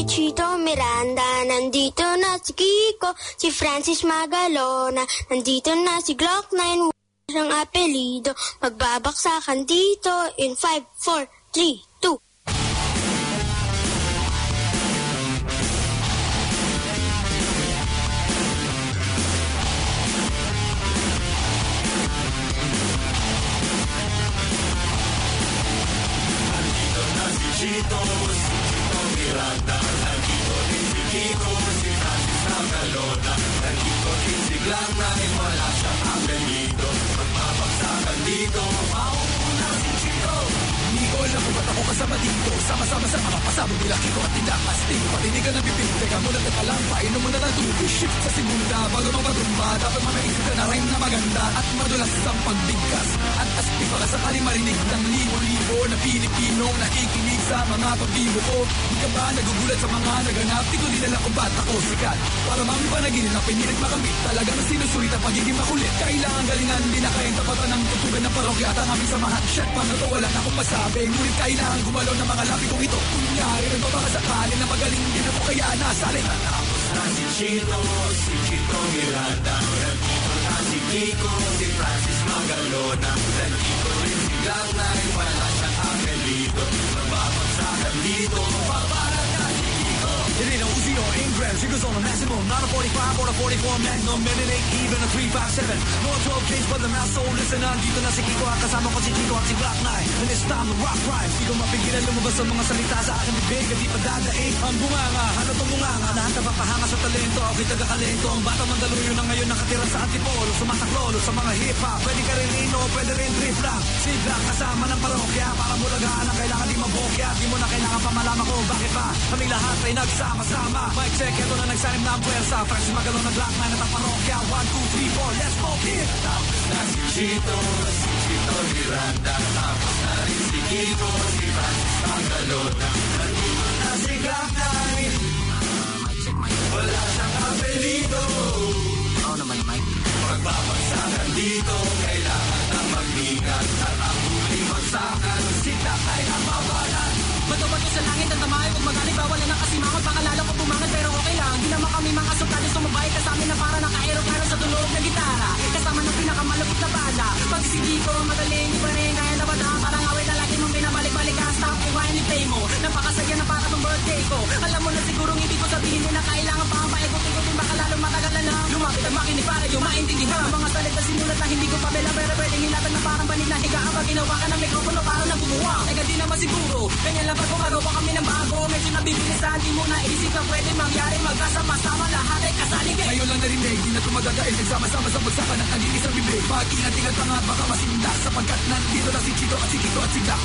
si Chito Miranda, nandito na si Kiko, si Francis Magalona, nandito na si Glock 9, ang apelido, magbabaksakan dito in 5, 4, 3, 2. Chito Miranda, nandito din si Kiko, si Francis Magalona, nandito din si Glock 9, wala siyang apelido, magbabagsakan dito, mauna si Chito. Hindi ko alam kung ba't ako kasama dito, sama-sama sa mga pasabog nila Kiko at tindakas, ting patinigan ng bibig, teka muna teka lang, painom muna ng tubig, shift sa segunda, bago magpatumba, dapat mamaisip ka na rin na maganda, at madulas ang pagbigkas, at aspi pa ka sakaling marinig ng libo-libo na Pilipino nakikinig sa mga pagbibo ko. Di ka ba nagugulat sa mga naganap? Di ko din alam kung ba't ako sikat. Para mami panaginip na pinilit makamit, talagang sinusulit ang pagiging makulit. Kailangan galingan, di na kayang tapatan ng tutugan ng parokya at ang aming samahan. Shit, paano to wala na akong masabi, ngunit kailangan gumalaw ng mga labi kong ito. Kunyari, nagbabakasakali na magaling din ako kaya nasalin. Natapos na si Chito Miranda, nandito na si Kiko, si Francis Magalona, nandito rin si Glock 9, wala siyang apelido, magbabagsakan dito, paparat na si Kiko. It ain't no Uzi or Ingram, she goes on a maximum, not a 45 or a 44 Magnum, and it ain't even a 357, no 12 case but the mouth, so listen, nandito na si Kiko, kasama ko si Kiko at si Glock 9, and it's time to rock rhymes, di ko mapigilan lumabas ang mga salita sa aking bibig, hindi pa dadaig, ang bunganga, ano tong bunganga, lahat na papahanga sa talento, ako'y taga-kalento, ang bata mandaluyo na ngayon nakatira sa antipolo, sumasaklolo sa mga hip-hop, pwede ka rin ino, pwede rin drift lang, si Glock kasama ng parokya, para mulagaan ang kailangan di mabokya, di mo na kailangan pa malaman ko, bakit ba, kami lahat ay nagsama-sama, mic check, eto na nagsanim na ang puwersa, Francis Magalona, Glock 9 at ang parokya, 1, 2, 3, 4, let's smoke it! Tapos na si Chito Miranda, tapos na rin si Kiko, si Francis Magalona, nandito na si Glock 9, wala siyang apelido. Oo naman, Mike. Magbabagsakan dito, kailangan na mag-ingat, at ang huling bagsakan, sita ay nabawalan. Bato-bato sa langit ang tamay, huwag magaling, bawal na nakasimangot, pangalala ko bumangat, pero okay lang. Di naman kami mga sukali, sumabay ka sa amin na para naka-aeroplano sa tunog na gitara. Kasama ng pinakamalupit na bala. Pag sige ko, magaling, iba rin, kaya na bata, parang away na lagi mong binabalik-balik ka, stop, iwain ni play mo. Napakasaya na para ng birthday ko. Alam mo na sigurong hindi ko sabihin na kailangan pa ang paikot-ikotin, baka lalong matagal na. Lumapit ang makinig para yung maintindihan. Ang mga salita sinulat na hindi ko pa pero pwedeng hinatan na parang banig na higa. Pag ginawa ka ng mikropono, parang nabubuwa. Teka di naman siguro, ganyan lang pag gumagawa kami ng bago. Medyo nabibilisan, di mo na inisip na pwede mangyari. Magkasama-sama lahat ay kasalig eh. Ngayon lang narinig, di na tumadadaig, nagsama-sama sa bagsakan at naging isang bibig. Pag-ingat-ingat pa nga, baka masinda, sapagkat nandito na si Chito at si Kiko at si Glock.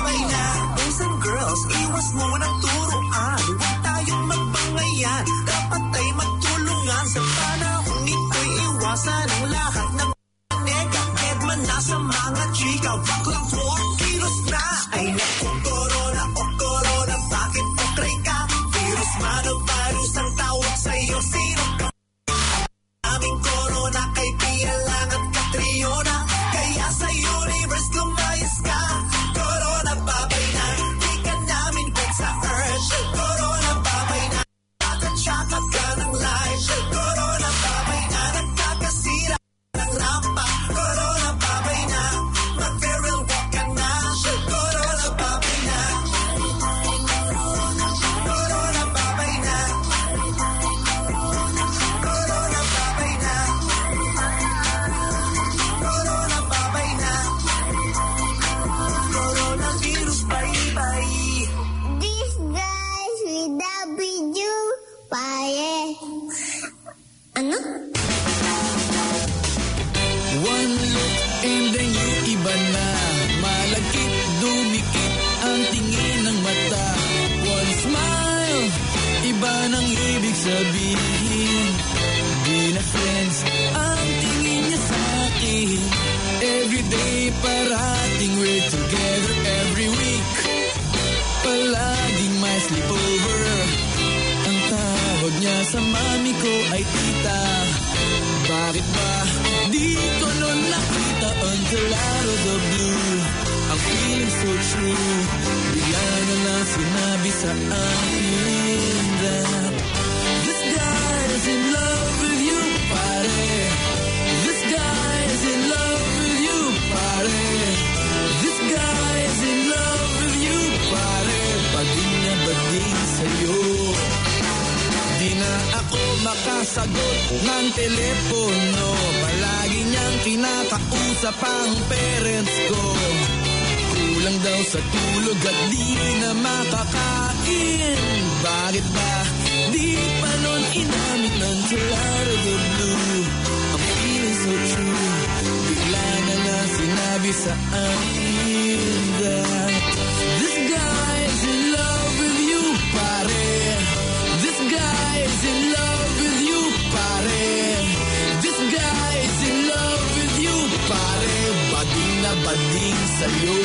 Iwas mo ng turuan, huwag tayong magbangayan. Dapat iwasan ang lahat ng nega. Edman na sa mga chika, baklang 4 kilos na. Ay naku, corona o corona, bakit okray ka? Virus man o virus ang tawag sa'yo, sino ka? Aming corona kay Pia lang at Catriona, kaya sa universe lumayas ka. Corona, babay na, di ka namin bet sa earth. Corona, babay na, tsaka ka ng life. Corona, babay na, nagkakasira ng rampa. Corona, babay na, mag-feral walk ka na. Corona, babay na. Corona, babay na. Corona, babay na. Corona, babay na. Coronavirus, bye-bye. These guys with W, pare. Ano? One look and then yung iba na. Malagkit, dumikit ang tingin ng mata. One smile, iba nang ibig sabihin. Di na friends ang tingin niya sa akin. Everyday parating we're together every week. Palaging may sleepover. Ang tawag niya sa mami ko ay tita. Bakit ba di ko nun nakita until out of the blue? Ang feeling so true. Bigla na lang sinabi sa akin that this guy is in love with you, pare. This guy is in love with you, pare. This guy is in love with you, pare. Bading na bading sa'yo. Di na ako makasagot ng telepono. Palagi niyang kinakausap ang parents ko. Kulang daw sa tulog at di na makakain. Bakit ba di pa nun inamit until out of the blue? Ang feeling so true. Bigla na lang sinabi sa akin that this guy is in love with you, pare. This guy is in love with you, pare. This guy is in love with you, pare. Bading na bading sa'yo.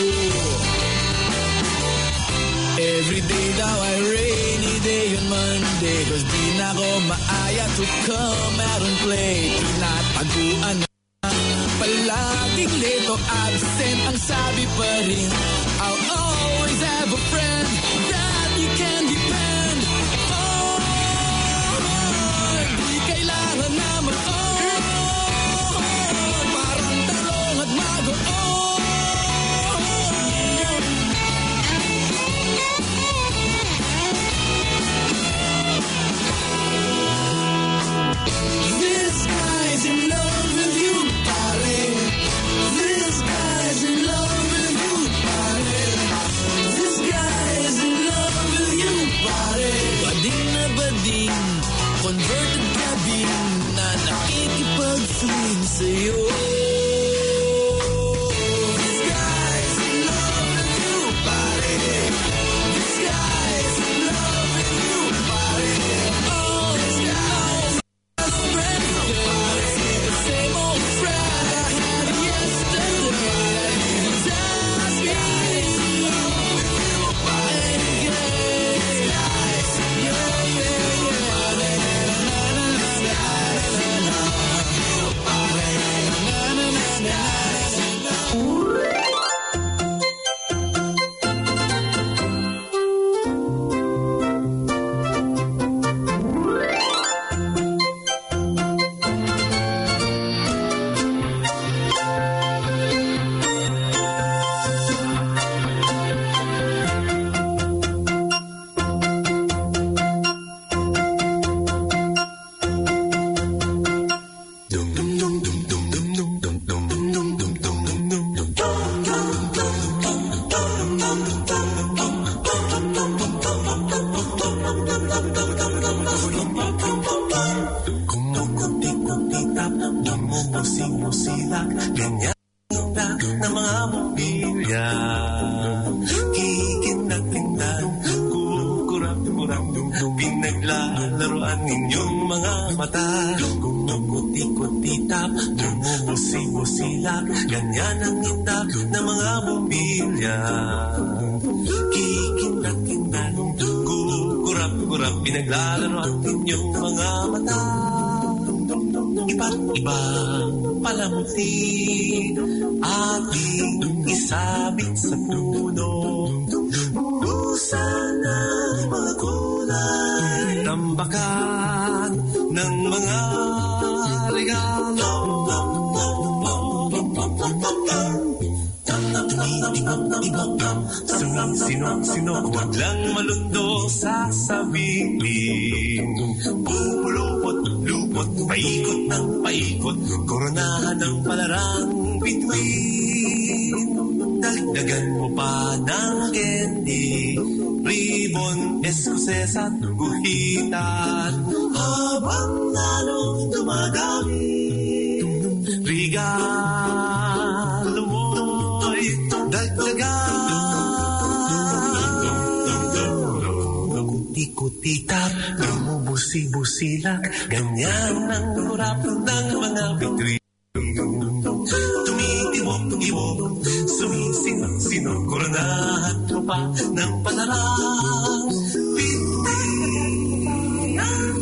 Every day daw ay rainy day on Monday, 'cause di na ako maaya to come out and play. Tinataguan na palaging late o absent, ang sabi pa rin, I'll always have a friend that you can depend on. Di kailangan na mag-on, parang talong at mag-on. This guy's in love with you, pare. This guy's in love with you, pare. This guy inyong mga mata. Kumukuti-kutitap, dumumusi-musilak, ganyan ang indak ng mga bumbilya. Kikindat-kindat, kukurap-kurap, pinaglalaro ang inyong mga mata. Iba't ibang palamuti, ating isabit sa puno. Pusa ng mga kulay, tambakan ng mga regalo. Sino-sino, huwag lang malundo sasabihin. Pupulupot-lupot, paikot ng paikot, koronahan ng palarang bituin. Dagdagan mo pa ng candy, ribbon, eskuses at guhitan. Habang lalong dumadami, regalo mo'y dagdagan. Kuti-kutitap, lumubusi-busilak, ganyan ang kurap ng mga bituin. Tumitibok-tibok, sumisinok-sinok, koronahan mo pa ng palarang bituin.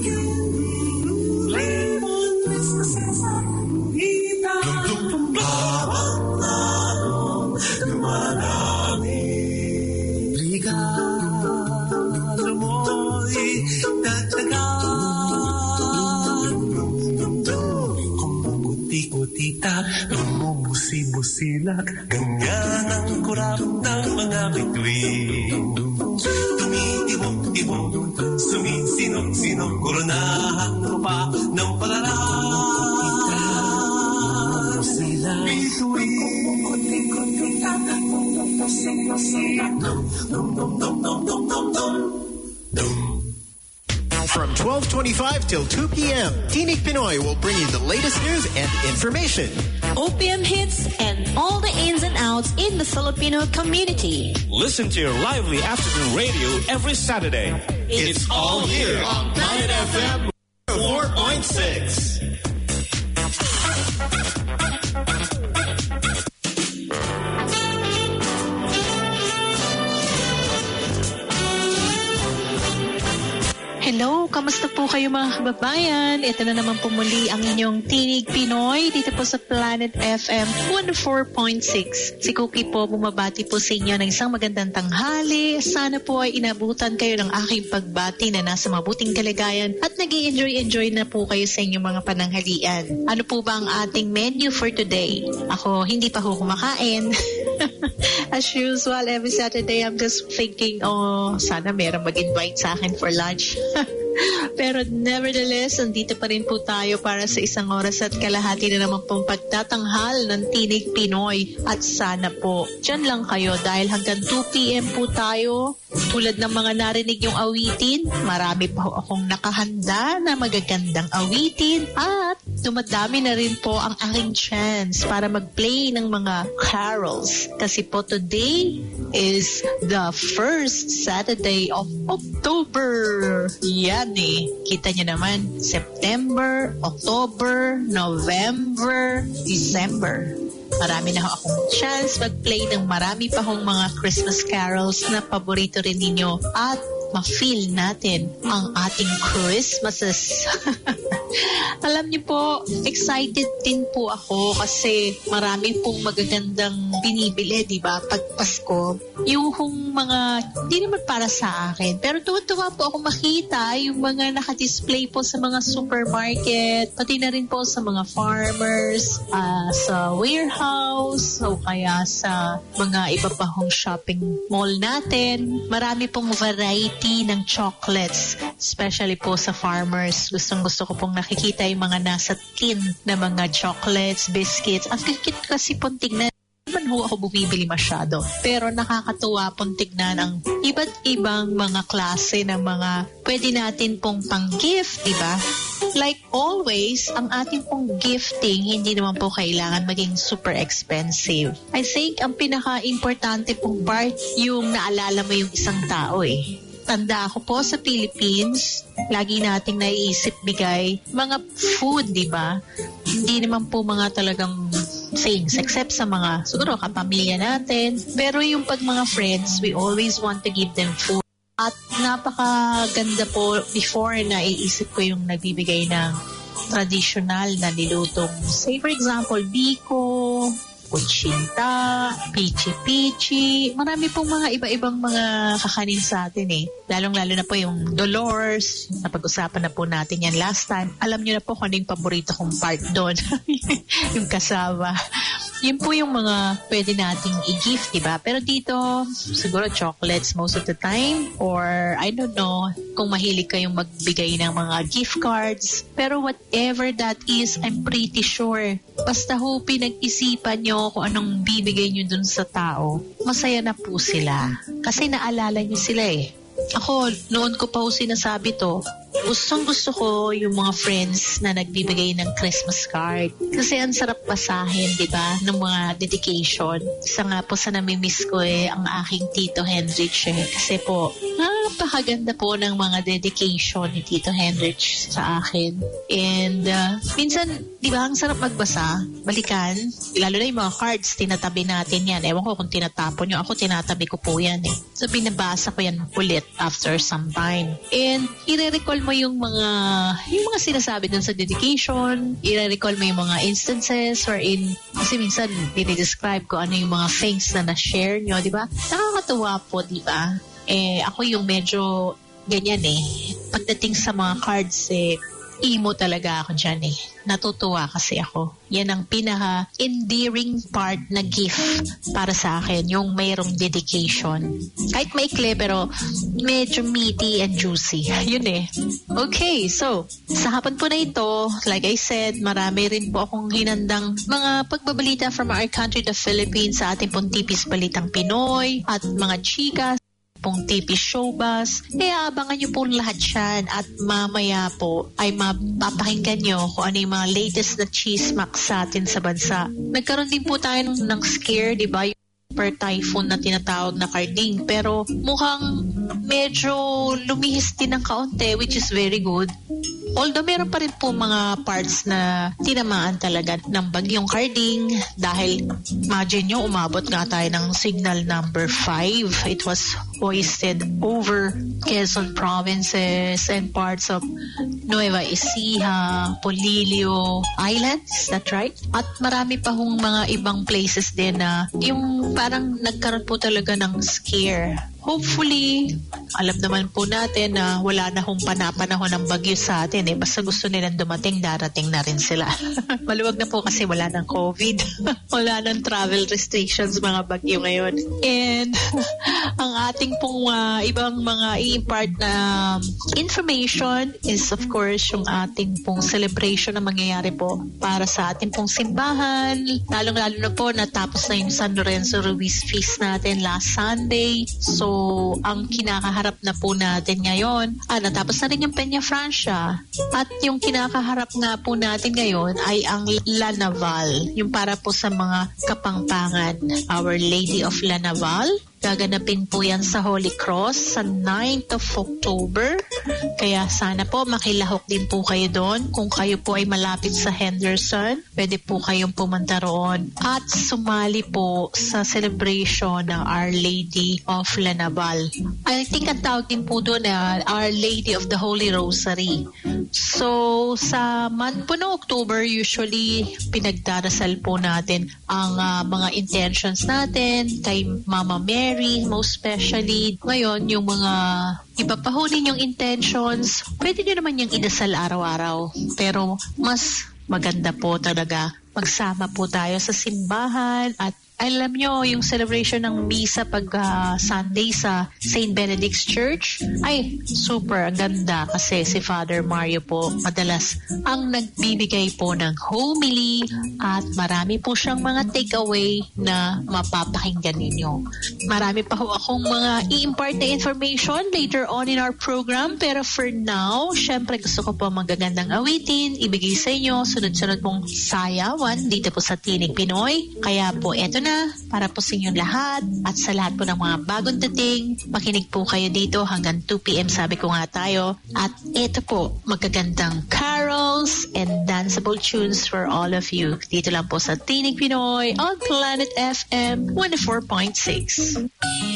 Lemon, eskuses at guhitan. Habang lalong dumadami, regalo mo'y dagdagan. Kumukuti-kutitap, lumubusi-busilak, ganyan ang kurap ng mga bituin. Tumitibok-tibok, sumisinok-sinok, koronahan mo pa ng palarang bituin. From 12:25 till 2 p.m., Tinig Pinoy will bring you the latest news and information. OPM hits and all the ins and outs in the Filipino community. Listen to your lively afternoon radio every Saturday. It's all here on Planet FM 4.6. Hello, kamusta po kayo mga kababayan? Ito na naman po muli ang inyong Tinig Pinoy dito po sa Planet FM 104.6. Si Cookie po bumabati po sa inyo ng isang magandang tanghali. Sana po ay inabutan kayo ng aking pagbati na nasa mabuting kalagayan at nag-i-enjoy na po kayo sa inyong mga pananghalian. Ano po ba ang ating menu for today? Ako hindi pa ho kumakain. As usual, every Saturday I'm just thinking, sana meron mag-invite sa akin for lunch. Pero nevertheless, nandito pa rin po tayo para sa isang oras at kalahati na naman pong pagtatanghal ng Tinig Pinoy. At sana po, dyan lang kayo dahil hanggang 2 p.m. po tayo. Tulad ng mga narinig yung awitin, marami pa akong nakahanda na magagandang awitin at dumadami na rin po ang aking chance para mag-play ng mga carols. Kasi po today is the first Saturday of October. Yan eh. Kita nyo naman, September, October, November, December. Marami na akong chance mag-play ng marami pa akong mga Christmas carols na paborito rin ninyo at ma-feel natin ang ating Christmases. Alam niyo po, excited din po ako kasi marami pong magagandang binibili, di ba? Pag Pasko, yung mga, hindi naman para sa akin, pero tuwa-tuwa po ako makita yung mga nakadisplay po sa mga supermarket, pati na rin po sa mga farmers, sa warehouse, o kaya sa mga iba pa hong shopping mall natin. Marami pong variety ng chocolates, especially po sa farmers. Gustong-gusto ko pong nakikita yung mga nasa tin na mga chocolates, biscuits. Ang kikit kasi pong tignan, naman ho ako bumibili masyado. Pero nakakatuwa pong tignan ang iba't ibang mga klase ng mga pwede natin pong pang-gift, di ba? Like always, ang ating pong gifting, hindi naman po kailangan maging super expensive. I think ang pinaka-importante pong part, yung naalala mo yung isang tao eh. tanda ako po sa Philippines, lagi nating naiisip bigay mga food, di ba? Hindi naman po mga talagang things, except sa mga, siguro, kapamilya natin. Pero yung pag mga friends, we always want to give them food. At napakaganda po, before naiisip ko yung nagbibigay ng traditional na nilutong, say for example, biko, kutsinta, pichi-pichi. Marami pong mga iba-ibang mga kakanin sa atin eh. Lalong-lalo na po yung Dolores. Napag-usapan na po natin yan last time. Alam nyo na po kung ano yung paborito kong part doon. Yung kasaba. Yun po yung mga pwede nating i-gift, diba? Pero dito, siguro chocolates most of the time. Or, I don't know, kung mahilig kayong magbigay ng mga gift cards. Pero whatever that is, I'm pretty sure. Basta ho, pinag-isipan nyo kung anong bibigay nyo dun sa tao. Masaya na po sila. Kasi naalala nyo sila eh. Ako, noon ko pa ho sinasabi to, gustong-gusto ko yung mga friends na nagbibigay ng Christmas card. Kasi ang sarap basahin, di ba? Ng mga dedication. Isa nga po sa namimiss ko ang aking Tito Hendrich eh. Kasi po, napakaganda po ng mga dedication ni Tito Hendrich sa akin. And minsan, di ba, ang sarap magbasa, balikan, lalo na yung mga cards, tinatabi natin yan. Ewan ko kung tinatapon nyo. Ako, tinatabi ko po yan eh. So, binabasa ko yan ulit after some time. And, i-recall mo yung mga sinasabi dun sa dedication, i-recall mo yung mga instances wherein, kasi minsan, dinidescribe ko ano yung mga things na na-share nyo, di ba? Nakakatuwa po, di ba? Ako yung medyo ganyan eh. Pagdating sa mga cards emo talaga ako dyan eh. Natutuwa kasi ako. Yan ang pinaka-endearing part na gift para sa akin, yung mayroong dedication. Kahit maikli pero medyo meaty and juicy. Yun eh. Okay, so sa hapon po na ito, like I said, marami rin po akong hinandang mga pagbabalita from our country, the Philippines, sa ating pong tipis balitang Pinoy at mga chikas pong tipis showbiz. Kaya abangan nyo po lahat yan at mamaya po ay mapapakinggan nyo kung ano yung mga latest na chismak sa atin sa bansa. Nagkaroon din po tayo ng scare, di ba? Yung super typhoon na tinatawag na Karding. Pero mukhang medyo lumihis din ng kaunti, which is very good. Although meron pa rin po mga parts na tinamaan talaga ng bagyong Karding dahil imagine nyo, umabot nga tayo ng signal number 5. It was hoisted over Quezon provinces and parts of Nueva Ecija, Polillo Islands, is that right? At marami pa hong mga ibang places din na yung parang nagkaroon po talaga ng scare. Hopefully, alam naman po natin na wala na hong panapanahon ng bagyo sa atin eh. Basta gusto nilang dumating, darating na rin sila. Maluwag na po kasi wala ng COVID. Wala ng travel restrictions mga bagyo ngayon. And ang ating pong ibang mga i-impart na information is of course yung ating pong celebration na mangyayari po para sa ating pong simbahan. Lalong-lalo na po natapos na yung San Lorenzo Ruiz Feast natin last Sunday. So, ang kinakaharap na po natin ngayon, natapos na rin yung Peña Francia. At yung kinakaharap nga po natin ngayon ay ang La Naval. Yung para po sa mga Kapampangan, Our Lady of La Naval. Gaganapin po yan sa Holy Cross sa 9th of October. Kaya sana po makilahok din po kayo doon. Kung kayo po ay malapit sa Henderson, pwede po kayong pumunta roon at sumali po sa celebration ng Our Lady of La Naval. I think ang tawag din po doon Our Lady of the Holy Rosary. So, sa month po ng October, usually pinagdarasal po natin ang mga intentions natin kay Mama Mary, most especially. Ngayon, yung mga iba pa ho ninyong intentions, pwede nyo naman yung idasal araw-araw. Pero mas maganda po talaga magsama po tayo sa simbahan at alam nyo, yung celebration ng misa pag Sunday sa St. Benedict's Church, ay super ganda kasi si Father Mario po madalas ang nagbibigay po ng homily at marami po siyang mga takeaway na mapapakinggan ninyo. Marami pa ho akong mga i-impart na information later on in our program, pero for now, syempre gusto ko po magagandang awitin, ibigay sa inyo, sunod-sunod pong sayawan dito po sa Tinig Pinoy. Kaya po, eto na Laguna para po sa inyong lahat at sa lahat po ng mga bagong dating. Makinig po kayo dito hanggang 2 p.m. sabi ko nga tayo. At ito po, magagandang carols and danceable tunes for all of you. Dito lang po sa Tinig Pinoy on Planet FM 104.6.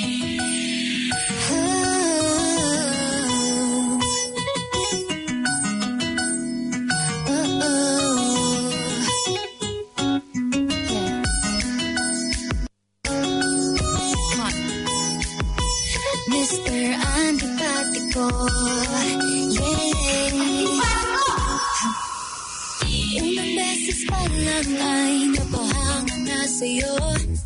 Unang beses pa lang ay napahanga na sa'yo.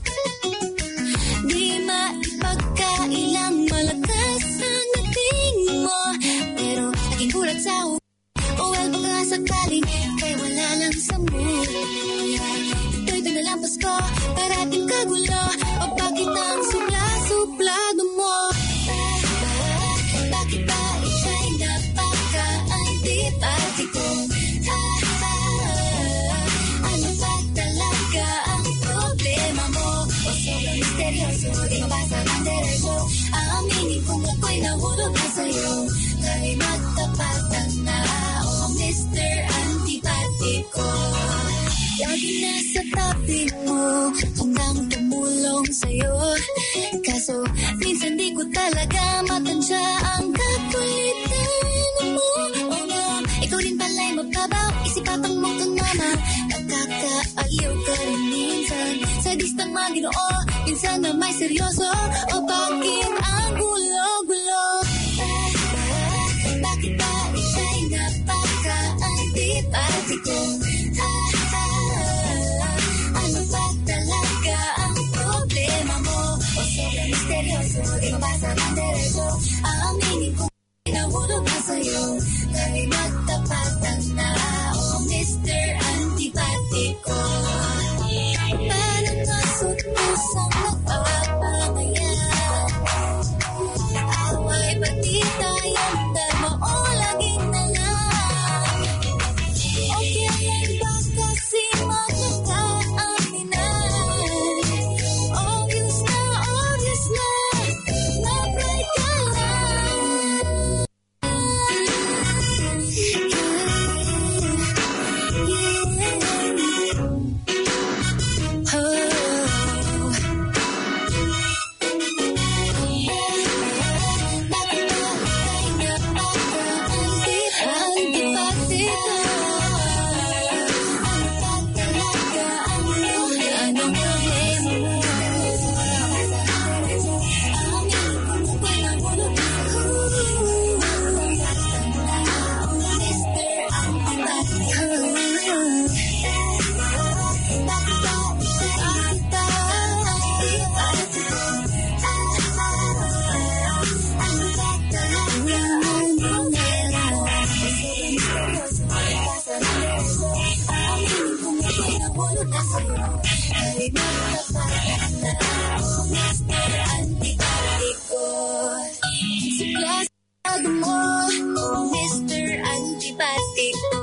Di maipagkailang malakas ang dating mo. Pero naging gulat sa well, baka sakaling kay wala lang sa mood. Ito'y dinalampas ko, parating kagulo. O bakit ang supla-suplado mo? Bakit ba ika'y napaka-antipatiko? Ano ba talaga ang problema mo? O sobrang misteryoso, di mabasa ng derecho. Aminin kung ako'y nahulog na sa'yo. Kay magtapatan na, o Mr. Antipatiko. Lagi nasa tabi mo, hanggang tumulong sa'yo. Kaso, minsan di ko talaga matansya ang kakulitan mo. Oh no, ikaw rin pala'y mababaw, isipatang mo kang mama. Nakakaaliw ka rin minsan, sadistang Maginoo, minsan na may seryoso. O bakit ang gulo-gulo? Bakit ba ika'y napaka-antipatiko? Ano ba talaga ang problema mo? O sobrang misteryoso, di mabasa ng derecho. Aminin kung nahulog na sa'yo. Kay magtapatan na, o Mr. Antipatiko. Parang nasot mo sa magpapangayan. Away ba't di tayong dalawa o laging nalang? Okay lang ba kasi magkakaaminan? Obvious na, na-pray ka lang. Mr. Antipatiko.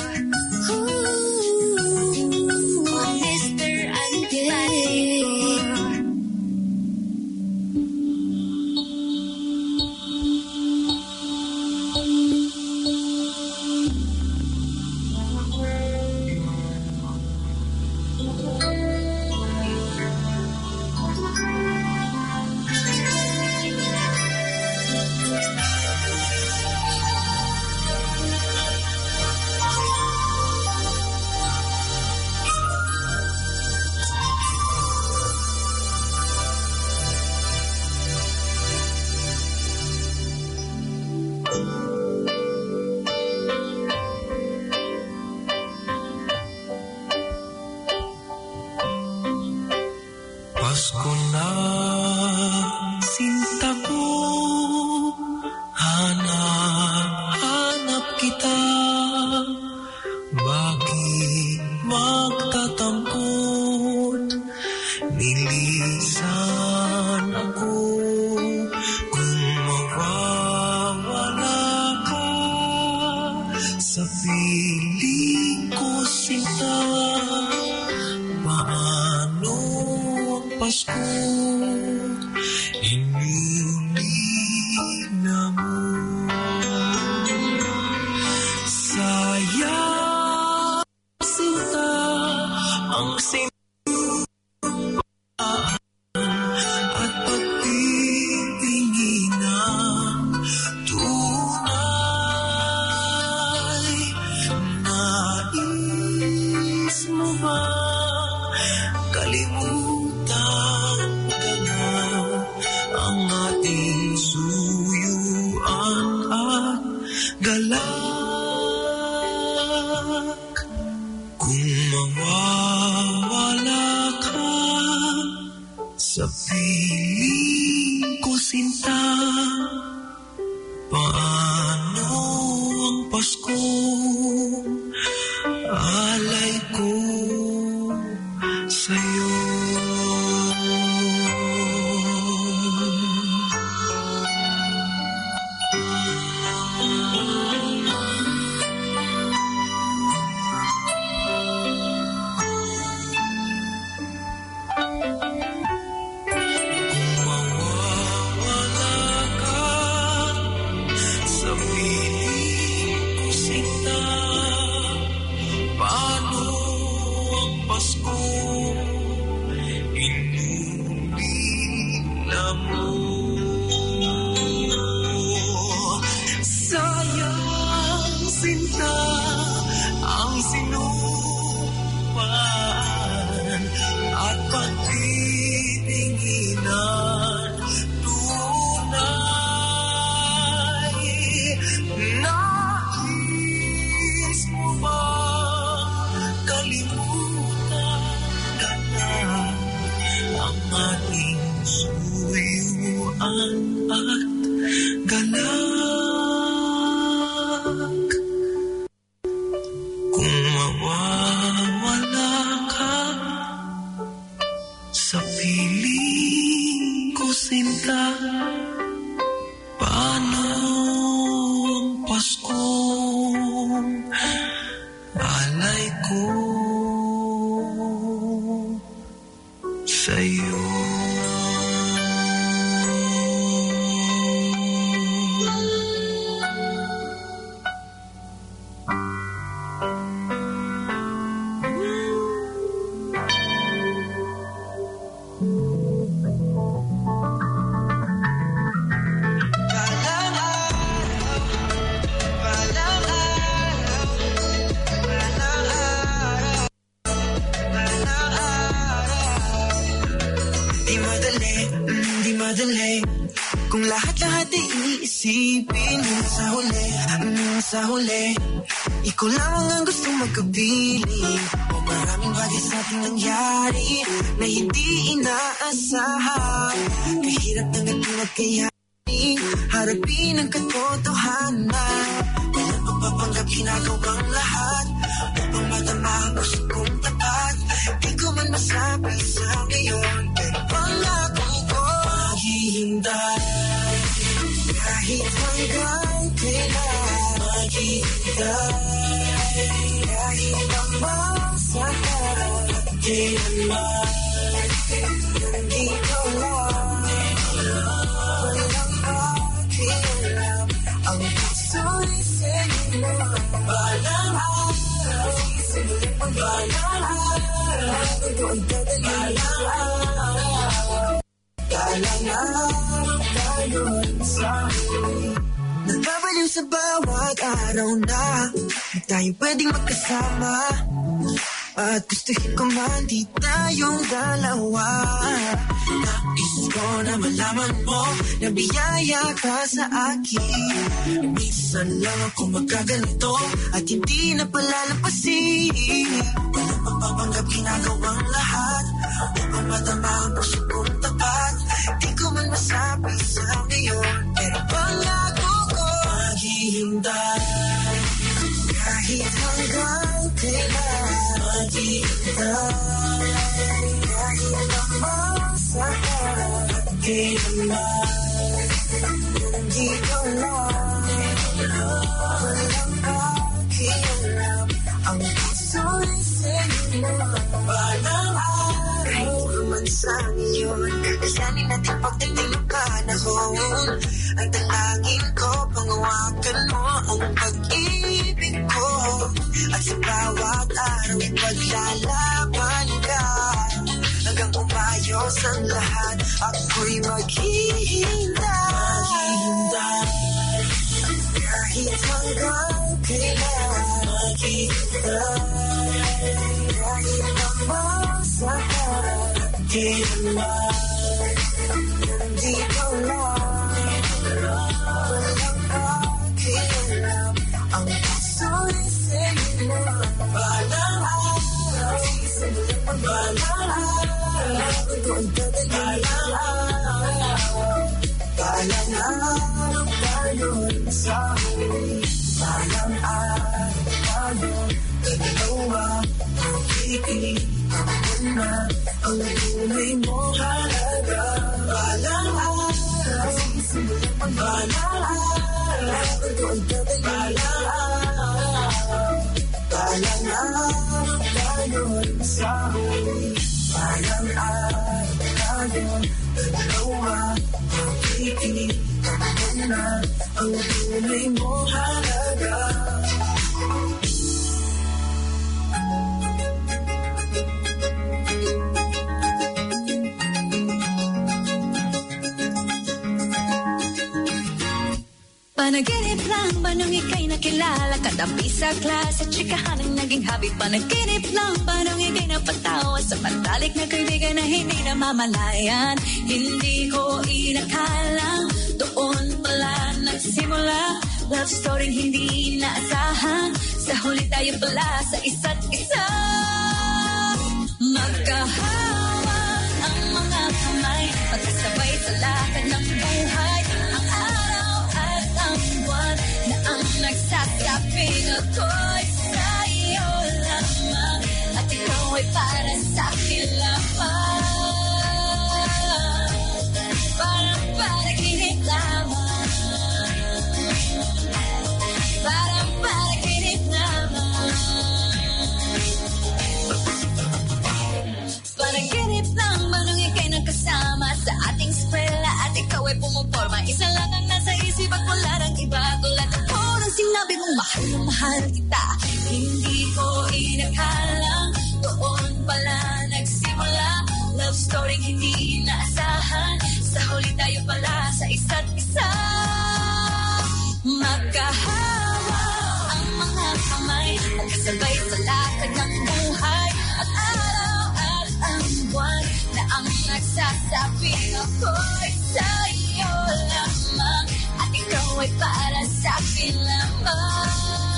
Mr. Antipatiko. Pasko na, sinta ko, hanap kita. Bakit magtatampon? Nilisan ako kung mawawala ka sa piling ko, sinta. Paano Pasko, inumig na mo. Sayang sinta ang at pagtitingin ng tunay. Nais mo ba kalimutan ka na ang ating suyuan at galak? Kung mawawala ka sa piling ko, sinta, paano ang Pasko? Alay ko sa'yo. Kung lahat-lahat ay iisipin sa huli, ikaw lamang ang gustong magkapiling. O maraming bagay sa ating nangyari na hindi inaasahan. Kahirap na natin magkayanin, harapin ang katotohanan. Walang pagpapanggap, ginagawang lahat upang matama ang puso kong tapat. Di ko man masabi sa ngayon, pero pangako ko maghihintay. Kahit hanggang kailan maghihintay, kahit ang masahan kailanman nandito lang. Walang pakialam, ang puso'y sa'yo na. Balang araw, simulan pang balang araw, ito ang dadalhin. Balang araw, gayon sa akin. Nagbabaliw sa bawat araw na di tayo pwedeng magkasama. At gustuhin ko man di tayong dalawa. Nais ko na malaman mo na biyaya ka sa akin. Minsan lang ako magkaganito at hindi na palalampasin. Walang pagpapanggap, ginagawang lahat upang matama ang puso kong tapat. Di ko man masabi sa ngayon, pero pangako ko maghihintay. Kahit hanggang kailan maghihintay, kahit ang masahan kailanman nandito lang. Walang pakialam, ang puso'y sa'yo na. Balang araw man sa ngayon. Kakayanin natin pagdating ng panahon. Ang dalangin ko, pangawakan mo ang pag-ibig ko. At sa bawat araw paglalaban ka, hanggang umayos ang lahat, ako'y maghihintay. Kahit hanggang kailan maghihintay, kahit na masakit, kailanman nandito lang, walang pakialam, ang puso'y sa'yo na. Balang araw, balang araw, ito ang dadaling araw. Balang araw tayo sa huli, balang araw tayo dalawa, magkikita na ang tunay mo halaga. Balang araw, balang araw, ito ang dadaling araw. Balang araw tayo sa huli, balang araw tayo dalawa, magkikita na ang tunay mo halaga. Panaginip lang ba nung ika'y nakilala? Katabi sa klase, tsikahan ang naging habit. Panaginip lang ba nung ika'y napatawa sa pantalik na kaibigan na hindi namamalayan? Hindi ko inakala, doon pala nagsimula. Love story hindi naasahan, sa huli tayo pala sa isa't isa. Magkahawa ang mga kamay, magkasabay sa lakad ng buhay. Ang araw at ang buwan na ang nagsasabing ako'y sa'yo lamang, at ikaw ay para sa'kin lamang. Parang panaginip lamang, parang panaginip lamang. Panaginip lang ba nung ika'y nagkasama sa ating eskwela at ikaw ay pumuporma? Isa lang ang nasa isip at wala nang iba. Tulad ako nang sinabi mong mahal na mahal kita. Hindi ko inakala, doon pala nagsimula. Love story hindi naasahan, sa huli tayo pala sa isa't isa. Magkahawa ang mga kamay, magkasabay sa lakad ng buhay. At araw at ang buwan na ang nagsasabing ako'y sa'yo lamang, at ikaw ay para sa'kin lamang.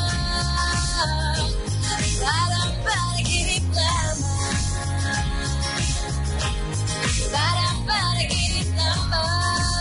Parang panaginip lamang, parang panaginip lamang.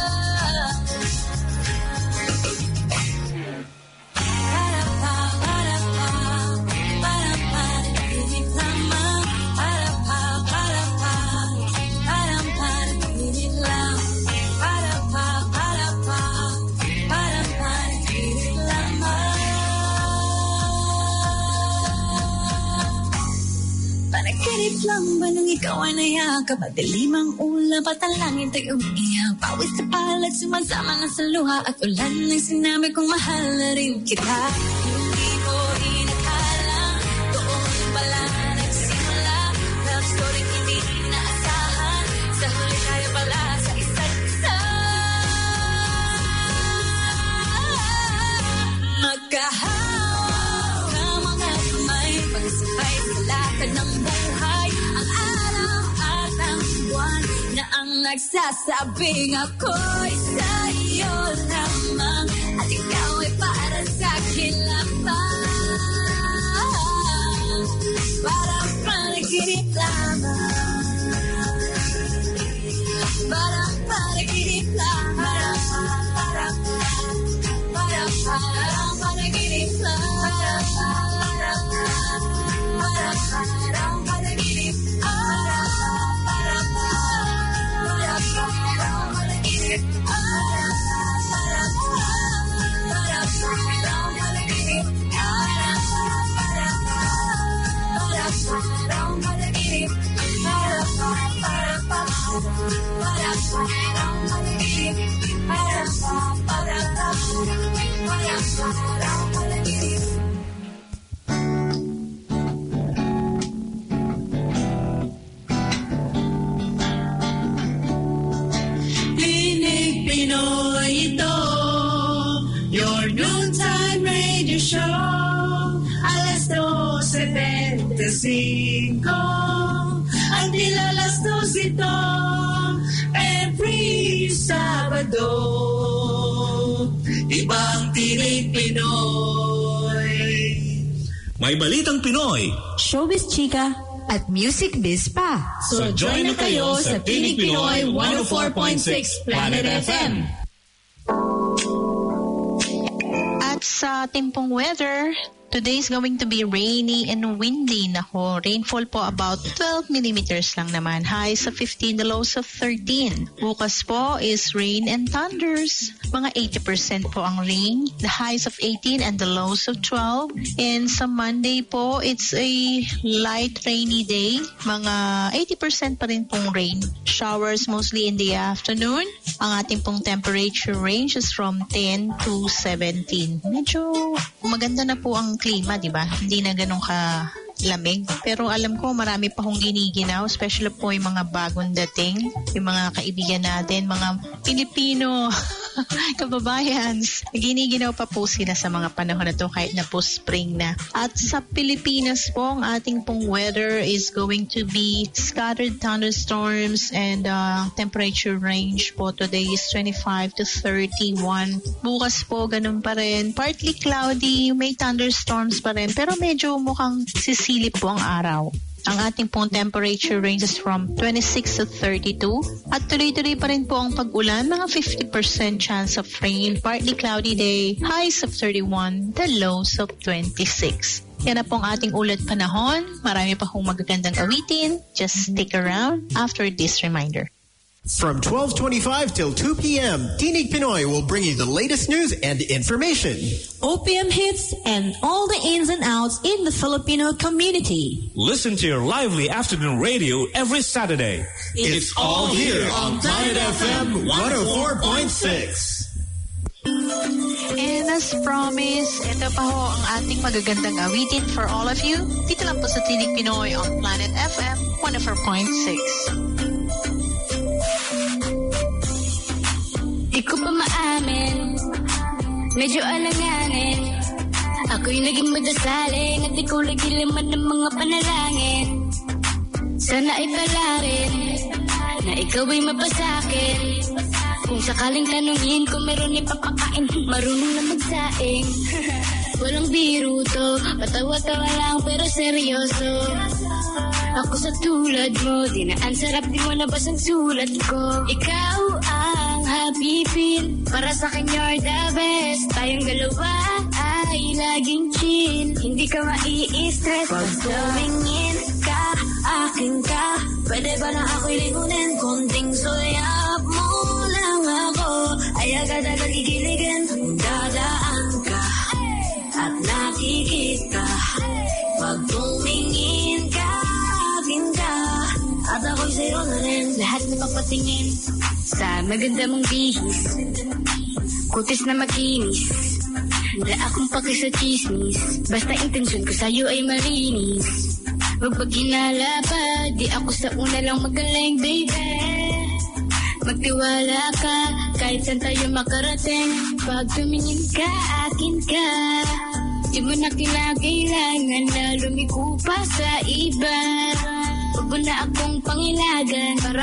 Panaginip lang ba nung ikaw ay nayakap? Madilim ang ulan, patalangin tayo umiyak. Pawis sa palad, sumasama na sa luha. At ulan ng sinabi kong mahal na rin kita. Hindi ko inakala, doon pala nagsimula. Love story hindi inaasahan, sa huli tayo pala sa isa't isa. Magkahawa ka mga kamay, pagsabay sa lakad ng buhay. Ang araw at ang buwan na ang nagsasabing ako'y sa'yo lamang, at ikaw ay para sa'kin lamang. Parang panaginip lamang, parang panaginip lamang. Parang panaginip lamang, parang panaginip, parang panaginip. Pinoy ito, your noontime radio show. Alas 12:25, ang nilalas 2 ito, every Sabado. Ibang Tinig Pinoy. May balitang Pinoy, showbiz chika, at music biz pa. So join na kayo sa Tinig Pinoy 104.6 Planet FM. At sa timpong weather, today is going to be rainy and windy. Nako, rainfall po about 12 millimeters lang naman. Highs of 15, the lows of 13. Bukas po is rain and thunders. Mga 80% po ang rain. The highs of 18 and the lows of 12. And sa Monday po, it's a light rainy day. Mga 80% pa rin pong rain. Showers mostly in the afternoon. Ang ating pong temperature range is from 10 to 17. Medyo maganda na po ang klima, di ba? Hindi na ganun ka lamig. Pero alam ko, marami pa hong giniginaw, especially po yung mga bagong dating, yung mga kaibigan natin, mga Pilipino kababayans. Giniginaw pa po sila sa mga panahon na to kahit na po spring na. At sa Pilipinas po, ang ating pong weather is going to be scattered thunderstorms and temperature range po today is 25 to 31. Bukas po, ganun pa rin. Partly cloudy, may thunderstorms pa rin, pero medyo mukhang sisilip po ang araw. Ang ating pong temperature ranges from 26 to 32. At tuloy-tuloy pa rin po ang pag-ulan, mga 50% chance of rain, partly cloudy day, highs of 31, the lows of 26. Yan na pong ating ulat panahon. Marami pa hong magagandang awitin. Just stick around after this reminder. From 12:25 till 2 p.m., Tinig Pinoy will bring you the latest news and information. OPM hits and all the ins and outs in the Filipino community. Listen to your lively afternoon radio every Saturday. It's all here on Planet FM 104.6. And as promised, ito pa ho ang ating magagandang awitin for all of you. Dito lang po sa Tinig Pinoy on Planet FM 104.6. Di ko pa maamin, medyo alanganin. Ako'y naging madasalin at di ko lagi laman ng mga panalangin. Sana ay pala rin na ikaw ay mapasakin. Kung sakaling tanungin kung meron ipapakain, marunong na magsaing. Walang biro to, patawa-tawa lang pero seryoso. Ako sa tulad mo, dinaan sarap di mo nabas ang sulat ko. Ikaw ang habibin, para sa akin you're the best. Tayong dalawa ay laging chill, hindi ka mai-stress. Pag tumingin ka, akin ka, pwede ba na ako'y lingunin? Konting soyap mo lang ako, ay agad-agad gigiligan. Kung dadaan ka at nakikita, pag tumingin ka, akin ka, at ako'y sa'yo na rin. Lahat na papatingin sa maganda mong bihis, kutis na makinis, wala akong paki sa chismis. Basta intensyon ko sa'yo ay malinis. Huwag pag ginala pa, di ako sa una lang magaling, baby. Magtiwala ka, kahit saan tayo makarating. Pag tumingin ka, akin ka, di mo na kinakailangan na lumiko pa sa iba. Huwag mo na akong pangilagan para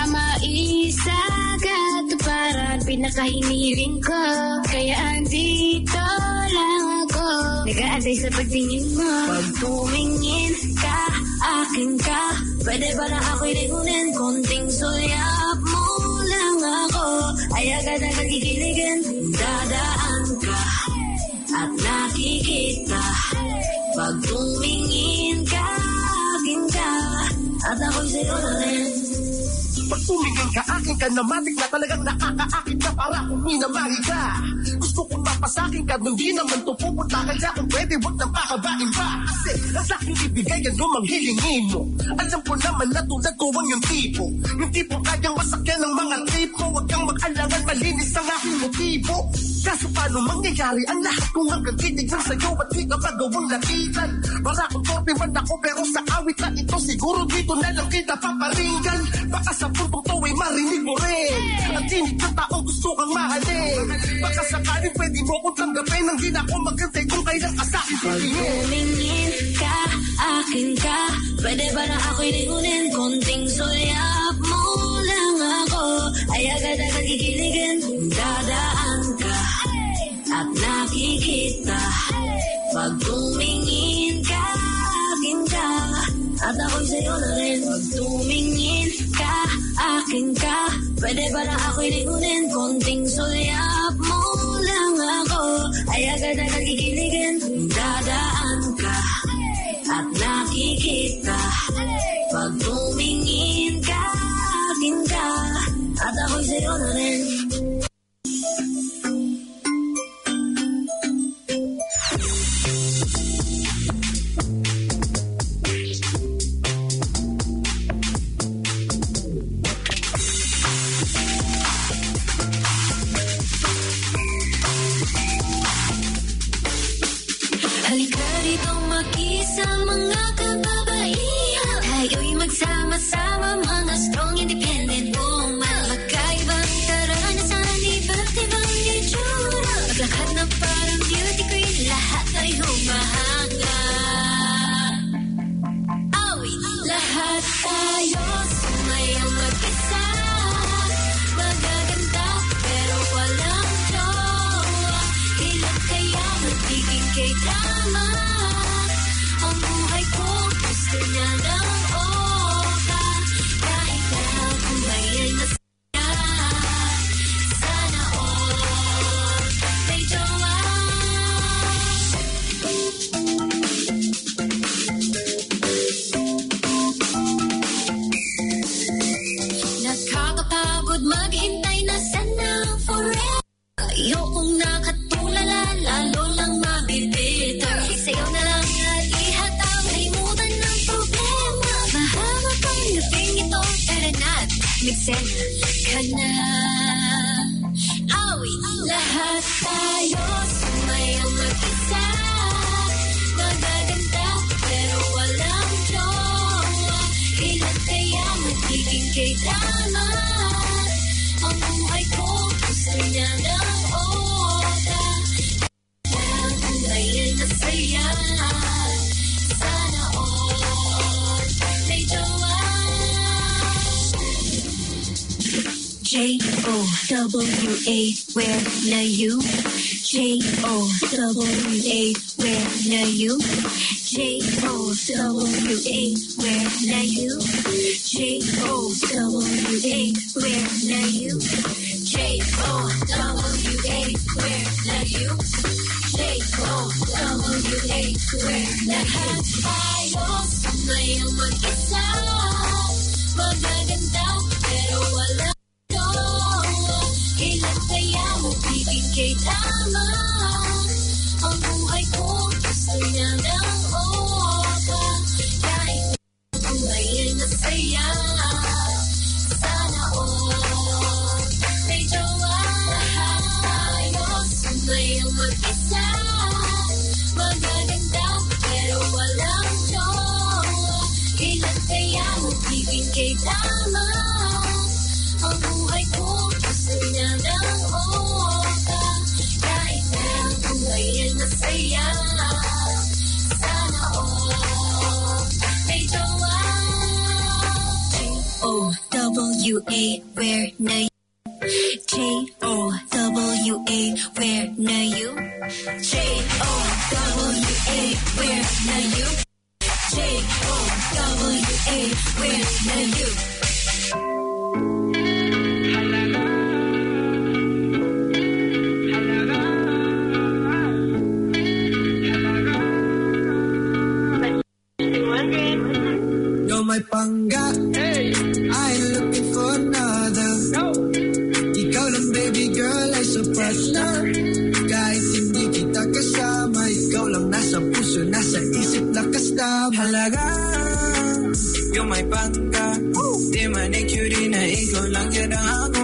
maisagad para pinakahiniling ko. Kaya andito lang ako, nag-aantay sa pagtingin mo. Pag tumingin ka, akin ka, pwede ba na ako'y lingunin? Konting soyap mo lang ako, ay agad-agad gigiligan. Dadaan ka at nakikita, pag tumingin ka, akin ka, at ako'y sa'yo na rin. Pag tumingin ka, akin ka, namatik na talagang nakakaakit ka para kung minamari ka. Gusto kong mapasakin ka, nung di naman to pupunta. Kaya kung pwede, wag nang pakabain pa. Kasi ang sa'king ibigay, yan lumang hilingin mo. Alam ko naman na tulad ko ang yung tipo. Yung tipo kayang masakyan ng mga tipo. Wag kang mag-alangan, malinis ang aking motibo. Kaso paano mangyayari ang lahat kung hanggang titig lang sa'yo at di ka magawang lakitan. Para kung torpe man ako, pero sa awit na ito, siguro dito na lang kita paparinggan. Baka sa puntong to ay marinig mo rin ang tinig ng taong gusto gusto kang mahalin. Baka sakaling pwede mo kong tanggapin nang di na ako magantay kung kailan ka sa'kin titingin. Tumingin ka, akin ka, pwede ba na ako'y liunin? Konting sulyap mo lang ako, ay agad-agad kikiligin. Dadaan ka at nakikita, pag tumingin ka, akin ka, at ako'y sa'yo na rin. Pag tumingin ka, akin ka, pwede ba na ako'y liunin? Konting sulyap mo lang ako, ay agad-agad kikiligin. Dadaan ka at nakikita, pag tumingin ka, akin ka, at ako'y sa'yo na rin. Halika rito makisa mga kababaihan, tayo'y magsama-sama, mga strong independent woman. Magkaibang karanasan, iba't ibang itsura, maglakad na parang beauty queen, lahat ay humahanga. Awi, lahat tayo sumayang mag-isa, magaganda pero walang jowa. Ilan kaya magiging kay drama? Ang buhay ko gusto niya ng oka, kahit na kung mayroon na siya, sana all may jowa. Nakakapagod maghintay na sana forever. Ayokong nakatulala, lalo lang mabibitter. Isayaw na lang at ihataw, limutan ng problema. Mahaba pang labing ito, tara na't mixen ka na. Awi, lahat tayo sumayang mag-isa, magaganda pero walang jowa. Ilan kaya magiging kay drama? Ang buhay ko gusto niya ng oka, kung ngayon masaya, sana all may jowa. J-O-W-A, where na you? J-O-W-A, where na you? J-O-W-A, where na you? J-O-W-A, where na you? J-O-W-A, where na you? J-O-W-A, where na lahat tayo sumayang mag-isa, magaganda pero wala jowa. Ilan kaya magiging kay drama? Ang buhay ko gusto niya ng oka, kahit kung ngayon masaya, sana all may jowa. Tayo sumayang mag-isa, magaganda pero walang jowa. Ilan kaya magiging kay drama? Ang buhay ko gusto niya ng oka, kahit na kung ngayon masaya, sana all may jowa. J-O-W-A, where na you? J-O-W-A, where na you? J-O-W-A, where na you? J-O-W-A, where na you? You're my pangga, I ain't looking for another. Ikaw lang baby girl ay sapat na. Kahit hindi kita kasama, ikaw lang nasa puso, nasa isip, lakas na halaga. You're my pangga, di man ay cutie na ikaw lang yan ang ako.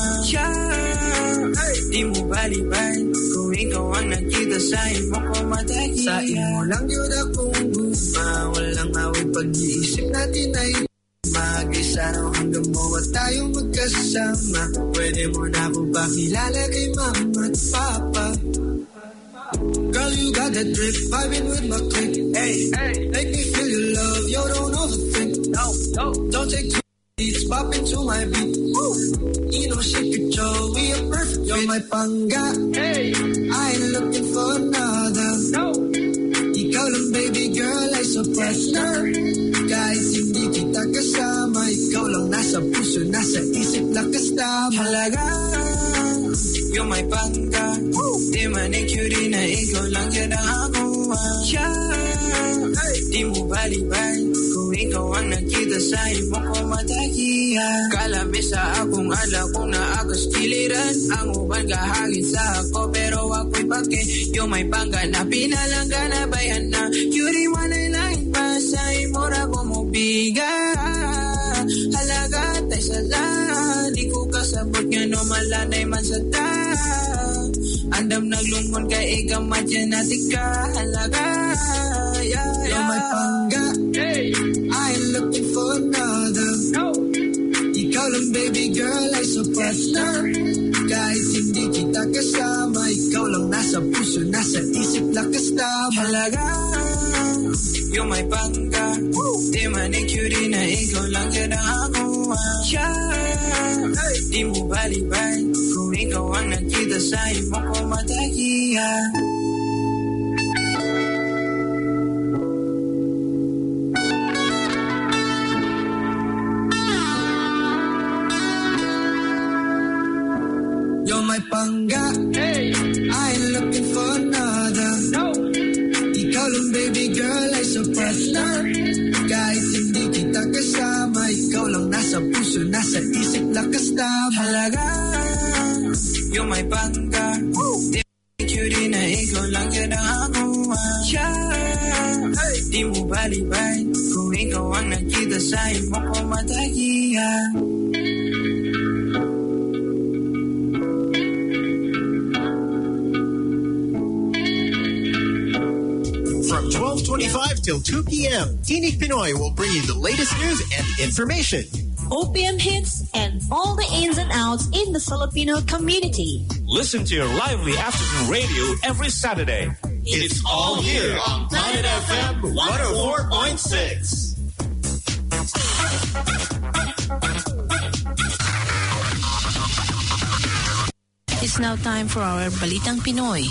Di mo balibay, kung ikaw ang nakita sa imo ko matay. Sa imo lang yun akong gupa, walang awit pag-iisip natin ay mag-isa. sana hanggang mawa tayo magkasama. Pwede mo na akong pakilala kay mama at papa. Girl, you got that drip, vibing with my click. Hey, make me feel your love, yo, don't overthink. No, don't take two beats, pop into my beat. Woo. You know shit control, we a perfect fit. You're my pangga, I ain't looking for another. No, ikaw lang baby girl, I surprise her. Kahit hindi kita kasama, ikaw lang nasa puso, nasa isip, lakas tama. Halaga, you're my pangga. Di man ay cutie na ikaw lang yan ang ako. Di mo balibay kung ikaw ang nakita sa imo ko matahiya. Kalabi sa akong ala kung naagas kiliran. Ang uban kahagin sa ako pero ako'y pake. You're my pangga na pinalangga na bayan na. Cutie man ay langit pa sa imo na kumubiga. Halaga tayo sa lahat, di ko kasabot nga no malanay man sa ta. Andam naglungon ka ikaw madyanati ka. Halaga, you're my pangga, I ain't looking for another. No, ikaw lang baby girl, I surprise her. Kahit hindi kita kasama, ikaw lang nasa puso, nasa isip, lakas tama. Halaga, you're my pangga. Di man ay cutie na ikaw lang yan ang ako. Di mo balibay kung ikaw ang nakita sa imo ko matahiya. You're my pangga, I ain't looking for another. No, ikaw lang baby girl, I surprise her. Kahit hindi kita kasama, ikaw lang nasa puso, nasa isip, lakas tama. Halaga, you're my pangga. Di cutie na ikaw lang yan ang ako. Di mo balibay kung ikaw ang nakita sa imo ko matahiya. From 12:25 till 2 p.m., Tinig Pinoy will bring you the latest news and information. OPM hits and all the ins and outs in the Filipino community. Listen to your lively afternoon radio every Saturday. It's all here on Planet FM 104.6. It's now time for our Balitang Pinoy.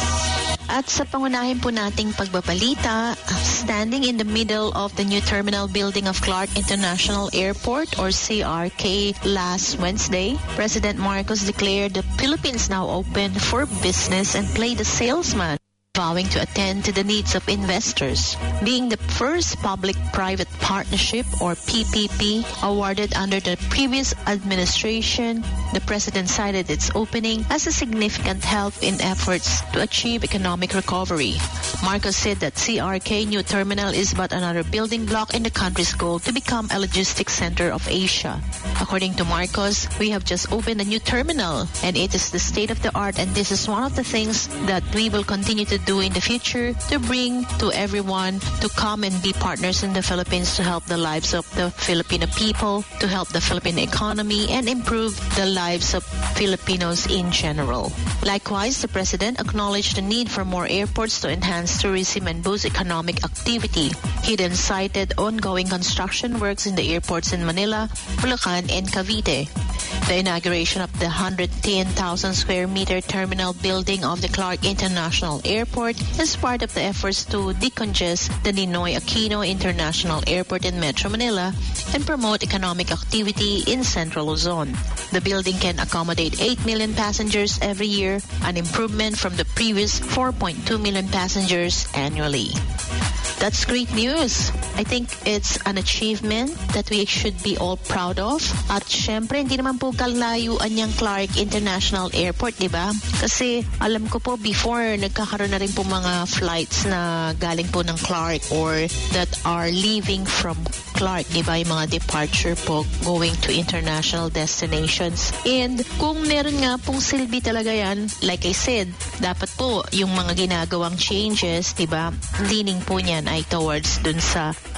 At sa pangunahin po nating pagbabalita, standing in the middle of the new terminal building of Clark International Airport or CRK last Wednesday, President Marcos declared the Philippines now open for business and played the salesman, vowing to attend to the needs of investors. Being the first public-private partnership or PPP awarded under the previous administration, the President cited its opening as a significant help in efforts to achieve economic recovery. Marcos said that CRK New Terminal is but another building block in the country's goal to become a logistics center of Asia. According to Marcos, we have just opened a new terminal and it is the state-of-the-art, and this is one of the things that we will continue to do in the future to bring to everyone to come and be partners in the Philippines to help the lives of the Filipino people, to help the Philippine economy, and improve the lives of Filipinos in general. Likewise, the President acknowledged the need for more airports to enhance tourism and boost economic activity. He then cited ongoing construction works in the airports in Manila, Bulacan, and Cavite. The inauguration of the 110,000 square meter terminal building of the Clark International Airport is part of the efforts to decongest the Ninoy Aquino International Airport in Metro Manila and promote economic activity in Central Luzon. The building can accommodate 8 million passengers every year, an improvement from the previous 4.2 million passengers annually. That's great news. I think it's an achievement that we should be all proud of. At syempre, hindi naman po kalayuan yung Clark International Airport, di ba? Kasi alam ko po before, nagkakaroon na rin po mga flights na galing po ng Clark or that are leaving from Clark, di ba? Yung mga departure po going to international destinations. And kung meron nga pong silbi talaga yan, like I said, dapat po yung mga ginagawang changes, di ba? Leaning po niyan ay towards dun sa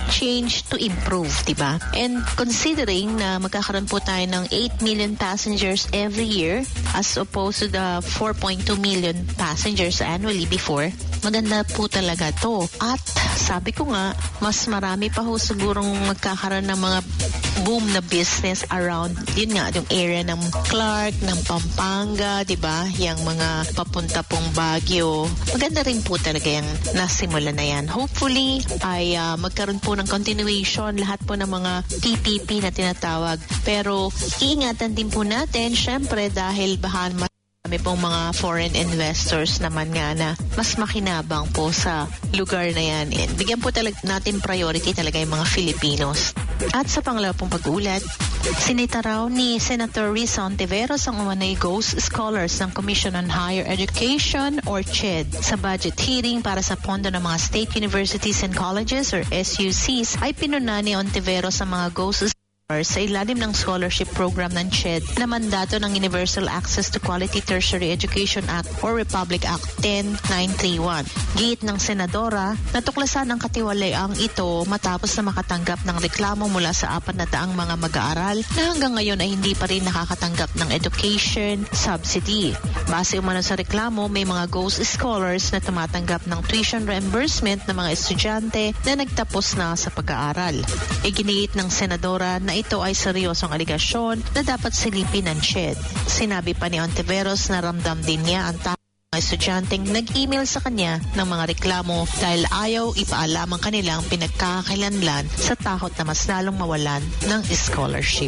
change to improve, diba? And considering na magkakaroon po tayo ng 8 million passengers every year as opposed to the 4.2 million passengers annually before, maganda po talaga to. At sabi ko nga, mas marami pa ho sigurong magkakaroon ng mga boom na business around, yun nga, yung area ng Clark, ng Pampanga, diba? Yung mga papunta pong Baguio. Maganda rin po talaga yung nasimula na yan. Hopefully, ay magkaroon po ng continuation lahat po ng mga TPP na tinatawag. Pero, iingatan din po natin, syempre, dahil baka kami pong mga foreign investors naman nga na mas makinabang po sa lugar na yan. And bigyan po talaga natin priority talaga yung mga Filipinos. At sa pangalawa pong pag-ulat, sinita raw ni Senator Risa Ontiveros ang umanay Ghost Scholars ng Commission on Higher Education or CHED sa budget hearing para sa pondo ng mga state universities and colleges or SUCs ay pinuna ni Ontiveros ang mga Ghost sa ilalim ng scholarship program ng CHED na mandato ng Universal Access to Quality Tertiary Education Act or Republic Act 10931. Giit ng senadora, natuklasan ang katiwaliang ito matapos na makatanggap ng reklamo mula sa 400 mga mag-aaral na hanggang ngayon ay hindi pa rin nakakatanggap ng education subsidy. Base umano sa reklamo, may mga Ghost Scholars na tumatanggap ng tuition reimbursement ng mga estudyante na nagtapos na sa pag-aaral. Iginiit ng senadora na ito ay seryosong aligasyon na dapat silipin ng CHED. Sinabi pa ni Ontiveros na ramdam din niya ang mga estudyanteng nag-email sa kanya ng mga reklamo dahil ayaw ipaalam ang kanilang pinagkakakilanlan sa takot na mas lalong mawalan ng scholarship.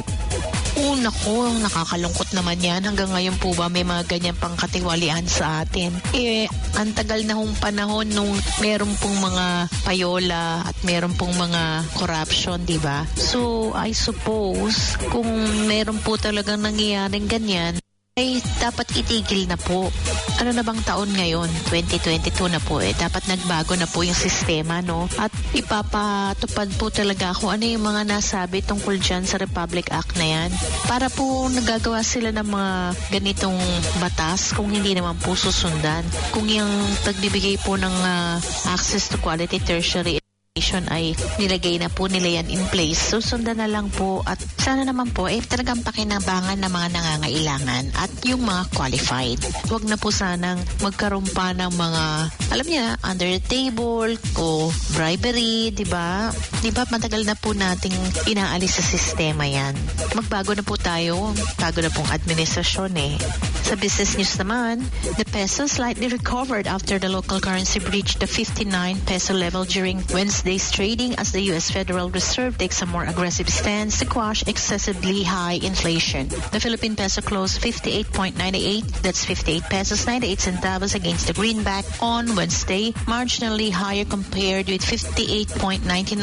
Naku, nakakalungkot naman yan. Hanggang ngayon po ba may mga ganyan pang katiwalian sa atin? Ang tagal na hong panahon nung meron pong mga payola at meron pong mga corruption, di ba? So, I suppose, kung meron po talagang nangyayaring ganyan, ay dapat itigil na po. Ano na bang taon ngayon? 2022 na po Dapat nagbago na po yung sistema, no? At ipapatupad po talaga kung ano yung mga nasabi tungkol dyan sa Republic Act na yan. Para po nagagawa sila ng mga ganitong batas kung hindi naman po susundan. Kung yung pagbibigay po ng access to quality tertiary ay nilagay na po nila yan in place. Susundan na lang po at sana naman po talagang pakinabangan ng mga nangangailangan at yung mga qualified. Huwag na po sanang magkaroon pa ng mga, alam niya, under the table o bribery, di ba? Di ba matagal na po nating inaalis sa sistema yan. Magbago na po tayo. Bago na pong administrasyon Sa business news naman, the peso slightly recovered after the local currency breached the 59 peso level during Wednesday's trading as the U.S. Federal Reserve takes a more aggressive stance to quash excessively high inflation. The Philippine peso closed 58.98, that's 58 pesos 98 centavos against the greenback on Wednesday, marginally higher compared with 58.99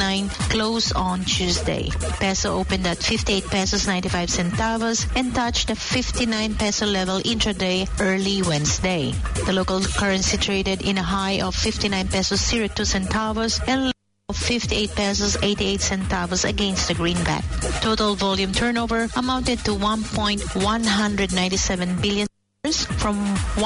close on Tuesday. Peso opened at 58 pesos 95 centavos and touched the 59 peso level intraday early Wednesday. The local currency traded in a high of 59 pesos 02 centavos and of 58 pesos 88 centavos against the greenback. Total volume turnover amounted to $1.197 billion from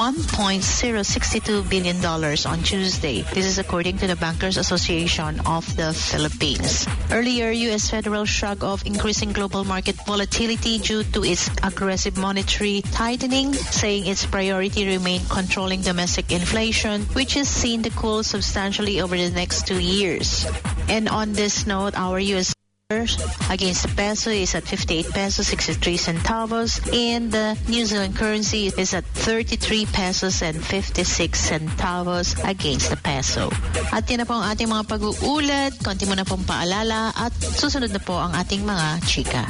$1.062 billion on Tuesday. This is according to the Bankers Association of the Philippines. Earlier, U.S. Federal shrugged off increasing global market volatility due to its aggressive monetary tightening, saying its priority remained controlling domestic inflation, which is seen to cool substantially over the next 2 years. And on this note, our U.S. against the peso is at 58 pesos 63 centavos and the New Zealand currency is at 33 pesos and 56 centavos against the peso. At yan na po ang ating mga pag-uulat, konti mo na pong paalala at susunod na po ang ating mga chika.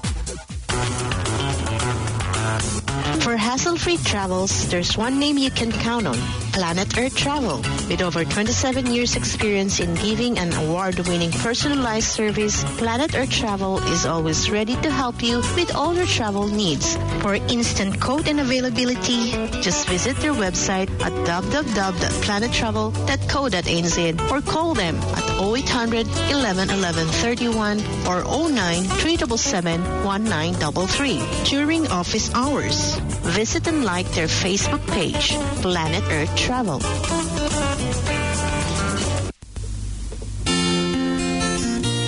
For hassle-free travels, there's one name you can count on, Planet Earth Travel. With over 27 years experience in giving an award-winning personalized service, Planet Earth Travel is always ready to help you with all your travel needs. For instant quote and availability, just visit their website at www.planettravel.co.nz or call them at 0800 11 11 31 or 09 377 1933 during office hours. Visit and like their Facebook page, Planet Earth Travel.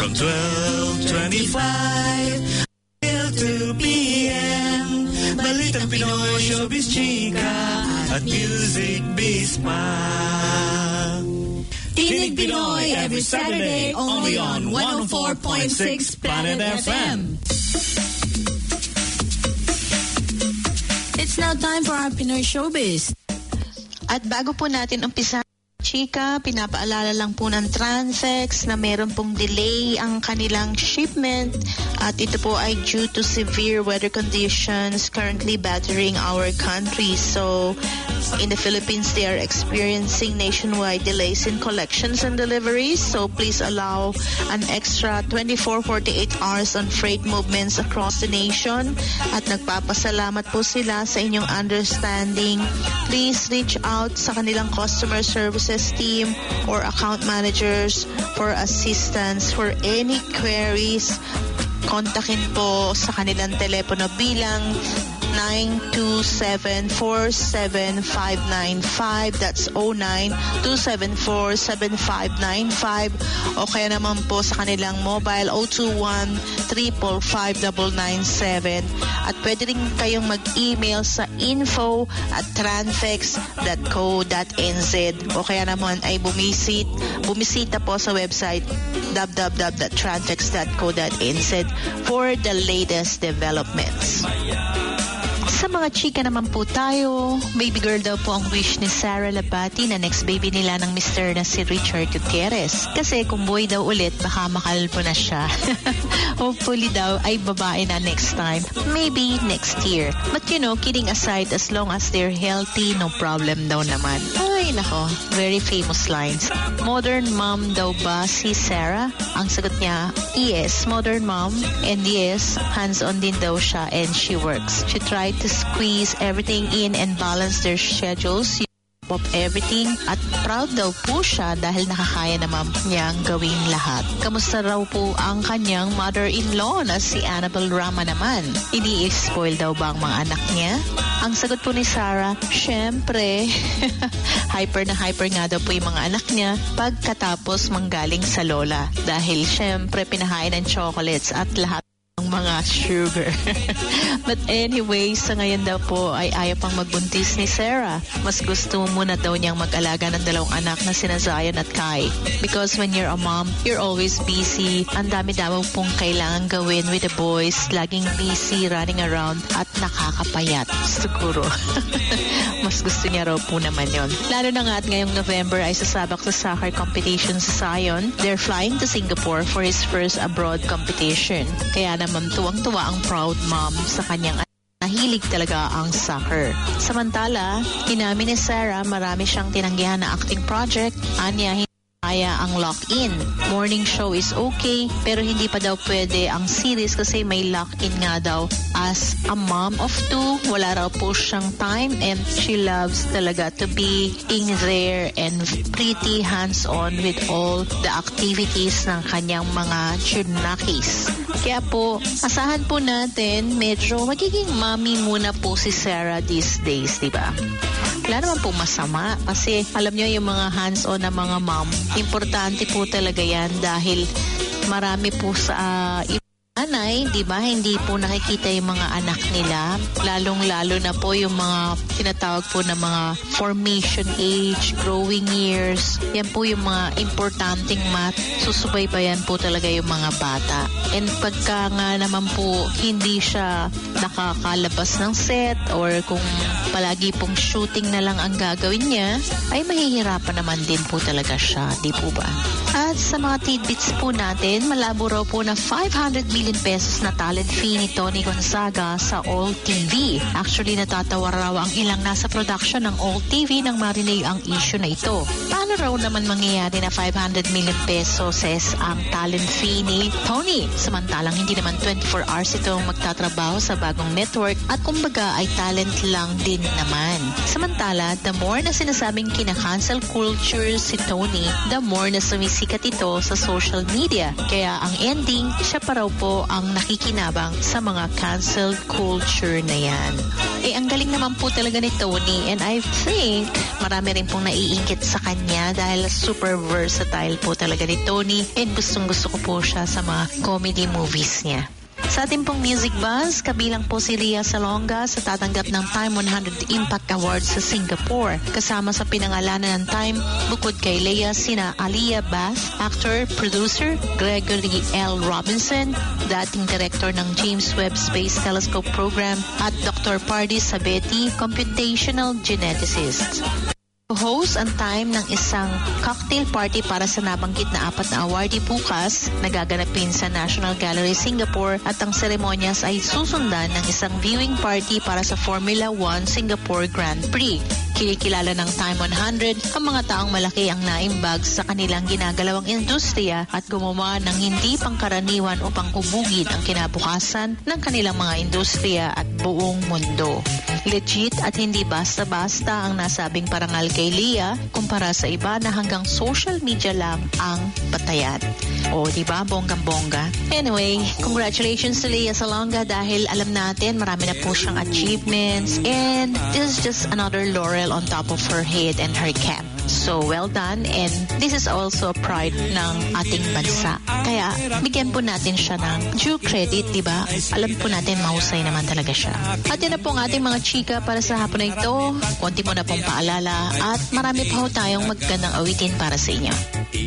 From 12:25 till 2 p.m. Balitang Pinoy, Showbiz Chika at Music Biz pa. Tinig Pinoy every Saturday only on 104.6 Planet FM. It's now time for our Pinoy Showbiz. At bago po natin umpisa, Chika, pinapaalala lang po ng Transfex na meron pong delay ang kanilang shipment at ito po ay due to severe weather conditions currently battering our country. So, in the Philippines, they are experiencing nationwide delays in collections and deliveries. So, please allow an extra 24-48 hours on freight movements across the nation. At nagpapasalamat po sila sa inyong understanding. Please reach out sa kanilang customer services team or account managers for assistance for any queries. Kontakin po sa kanilang telepono bilang 0927-47595. That's 0927-47595. O kaya naman po sa kanilang mobile 021-345-997. At pwede rin kayong mag-email sa info@transfex.co.nz o kaya naman ay bumisita po sa website www.transfex.co.nz for the latest developments. Sa mga chika naman po tayo, baby girl daw po ang wish ni Sara Labati na next baby nila ng Mr. na si Richard Gutierrez. Kasi kung boy daw ulit, baka makalpo na siya. Hopefully daw ay babae na next time. Maybe next year. But you know, kidding aside, as long as they're healthy, no problem daw naman. Ay nako, very famous lines. Modern mom daw ba si Sara? Ang sagot niya, yes, modern mom. And yes, hands-on din daw siya and she works. She tried to squeeze everything in and balance their schedules of everything at proud daw po siya dahil nakakaya naman niyang gawin lahat. Kamusta raw po ang kanyang mother-in-law na si Annabel Rama naman? Ini-spoil daw ba ang mga anak niya? Ang sagot po ni Sarah, syempre, hyper na hyper nga daw po yung mga anak niya pagkatapos manggaling sa lola dahil syempre pinahain ng chocolates at lahat ng mga sugar. But anyway, sa ngayon daw po ay ayaw pang magbuntis ni Sarah. Mas gusto muna daw niyang mag-alaga ng 2 anak na sina Zion at Kai. Because when you're a mom, you're always busy. Ang dami daw pong kailangan gawin with the boys. Laging busy, running around at nakakapayat. Siguro. Mas gusto niya raw po naman yon. Lalo na nga at ngayong November ay sasabak sa soccer competition sa Zion. They're flying to Singapore for his first abroad competition. Kaya naman tuwang-tuwa ang proud mom sa kanyang nahilig talaga ang soccer. Samantala, inamin ni Sarah marami siyang tinanggihan na acting project. Anya, kaya ang lock-in. Morning show is okay, pero hindi pa daw pwede ang series kasi may lock-in nga daw. As a mom of 2, wala raw po siyang time and she loves talaga to be in there and pretty hands-on with all the activities ng kanyang mga chunakis. Kaya po, asahan po natin, medyo magiging mommy muna po si Sarah these days, diba? Wala naman po masama kasi alam nyo yung mga hands-on na mga mom, importante po talaga yan dahil marami po sa nanay, di ba? Hindi po nakikita yung mga anak nila. Lalong-lalo na po yung mga tinatawag po na mga formation age, growing years. Yan po yung mga importanteng susubaybayan po talaga yung mga bata. And pagka nga naman po hindi siya nakakalabas ng set or kung palagi pong shooting na lang ang gagawin niya, ay mahihirapan naman din po talaga siya. Di po ba? At sa mga tidbits po natin, malabo raw po na 500 million pesos na talent fee ni Tony Gonzaga sa All TV. Actually, natatawa raw ang ilang nasa production ng All TV nang marinig ang issue na ito. Paano raw naman mangyayari na 500 million pesos ang talent fee ni Tony? Samantalang hindi naman 24 hours itong magtatrabaho sa bagong network at kumbaga ay talent lang din naman. Samantala, the more na sinasabing kina-cancel culture si Tony, the more na sumisikat ito sa social media. Kaya ang ending, siya pa raw po ang nakikinabang sa mga cancel culture na yan. Ang galing naman po talaga ni Tony, and I think marami rin pong naiingit sa kanya dahil super versatile po talaga ni Tony, and gustong-gusto ko po siya sa mga comedy movies niya. Sa ating pong Music Buzz, kabilang po si Lea Salonga sa tatanggap ng Time 100 Impact Awards sa Singapore. Kasama sa pinangalanan ng Time, bukod kay Lea, sina Aliyah Bath, actor, producer, Gregory L. Robinson, dating director ng James Webb Space Telescope Program, at Dr. Pardy Sabeti, computational geneticist. Host ang Time ng isang cocktail party para sa nabanggit na 4 na awardee bukas na gaganapin sa National Gallery Singapore, at ang seremonyas ay susundan ng isang viewing party para sa Formula 1 Singapore Grand Prix. Kinikilala ng Time 100 ang mga taong malaki ang naimbag sa kanilang ginagalawang industriya at gumawa ng hindi pangkaraniwan upang ubugin ang kinabukasan ng kanilang mga industriya at buong mundo. Legit at hindi basta-basta ang nasabing parangal kay Lea kumpara sa iba na hanggang social media lang ang batayan. O, diba? Bonggang-bongga. Anyway, congratulations to Lea Salonga dahil alam natin marami na po siyang achievements, and this is just another laurel on top of her head and her cap. So, well done, and this is also a pride ng ating bansa. Kaya, bigyan po natin siya ng due credit, diba? Alam po natin, mahusay naman talaga siya. At yun na po ang ating mga chika para sa hapon na ito. Konti mo na pong paalala at marami pa ho tayong magandang awitin para sa inyo.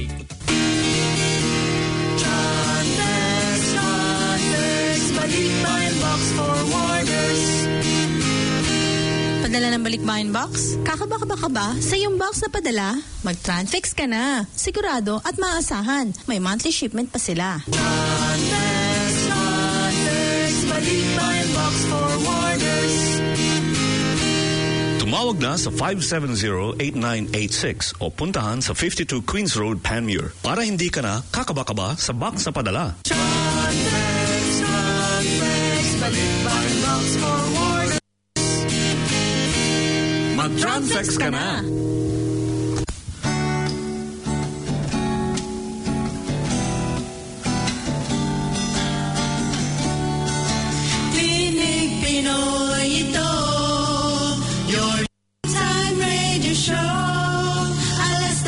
Padala ng Balikbayan Box? Kakabaka ba sa iyong box na padala? Mag-Transfix ka na. Sigurado at maasahan. May monthly shipment pa sila. Balikbayan Box Forwarders. Tumawag na sa 570-8986 o puntahan sa 52 Queens Road, Panmure para hindi ka na kakaba-kaba sa box na padala. Balikbayan Box Forwarders. Mag-Transfix ka na! Tinig Pinoy ito, your time radio show. Alas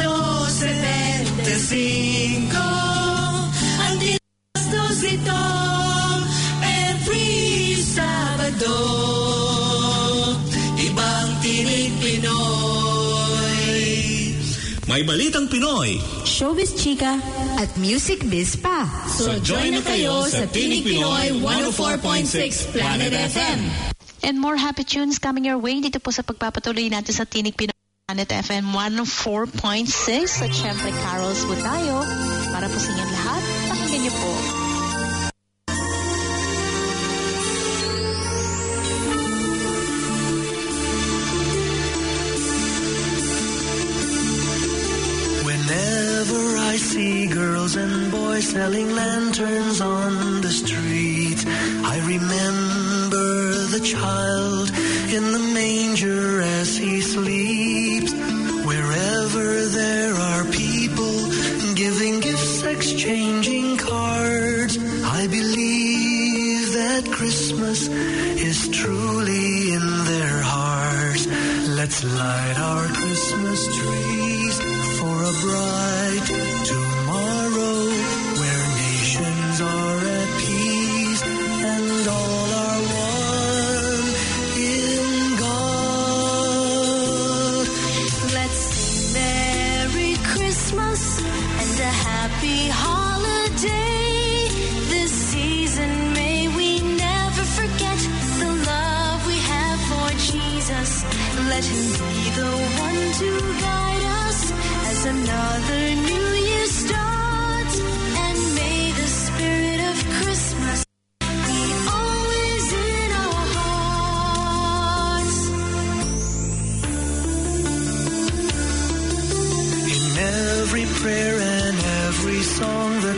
12:25, hanggang alas 2 ito, every Sabado. Ibang Tinig Pinoy. May balitang Pinoy, Showbiz Chika at Music Biz pa. So join na kayo sa Tinig Pinoy 104.6 Planet FM. And more happy tunes coming your way dito po sa pagpapatuloy natin sa Tinig Pinoy Planet FM 104.6. At syempre, carols po tayo para po sa inyong lahat. Pakinggan niyo po. Whenever I see girls and boys selling lanterns on the street, I remember the child in the manger as he sleeps. Wherever there are people giving gifts, exchanging cards, I believe that Christmas is truly in their hearts. Let's light our Christmas trees for a bright tomorrow where nations are at peace and all are one in God. Let's sing Merry Christmas and a happy holiday. This season may we never forget the love we have for Jesus. Let him be the one to guide us as another new year starts. And may the spirit of Christmas be always in our hearts. In every prayer and every song, the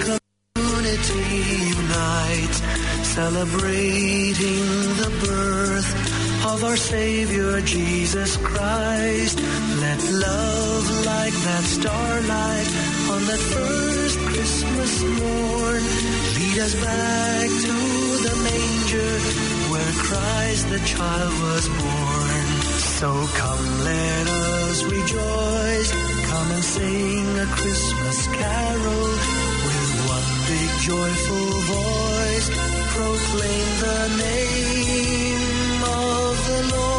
community unites, celebrating the birth of our Savior Jesus Christ. Let love like that starlight on that first Christmas morn lead us back to the manger where Christ the child was born. So come, let us rejoice, come and sing a Christmas carol with one big joyful voice, proclaim the name of the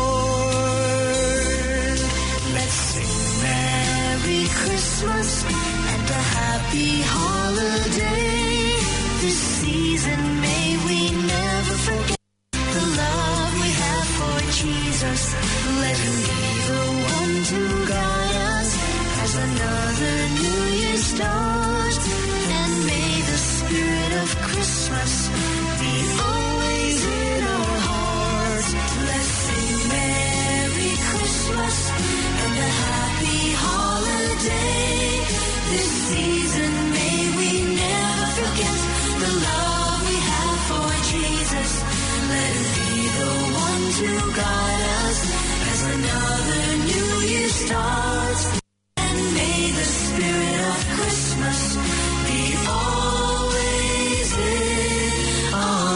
Lord. Let's sing Merry Christmas and a happy holiday. This season may we never forget the love we have for Jesus. Let him be the one to guide us as another new year starts. And may the spirit of Christmas be always in our hearts. Let's sing Merry Christmas and a happy holiday. This season may we never forget the love we have for Jesus. Let him be the one to guide us as another new year starts. And may the spirit of Christmas be always in our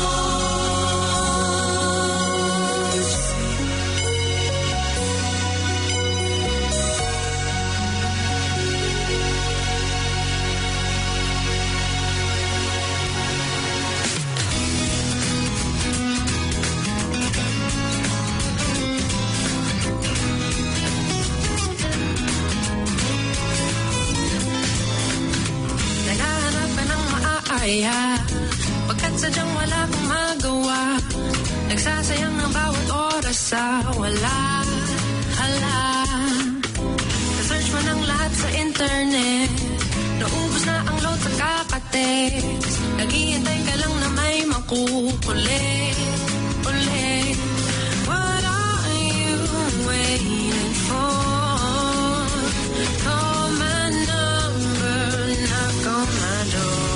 hearts. Pagkat sadyang wala kang magawa, nagsasayang ng bawat oras sa wala. Hala, na-search mo ng lahat sa internet, naubos na ang load sa kakatext, naghihintay ka lang na may makukulit ulit. What are you waiting for? Call my number, knock on my door.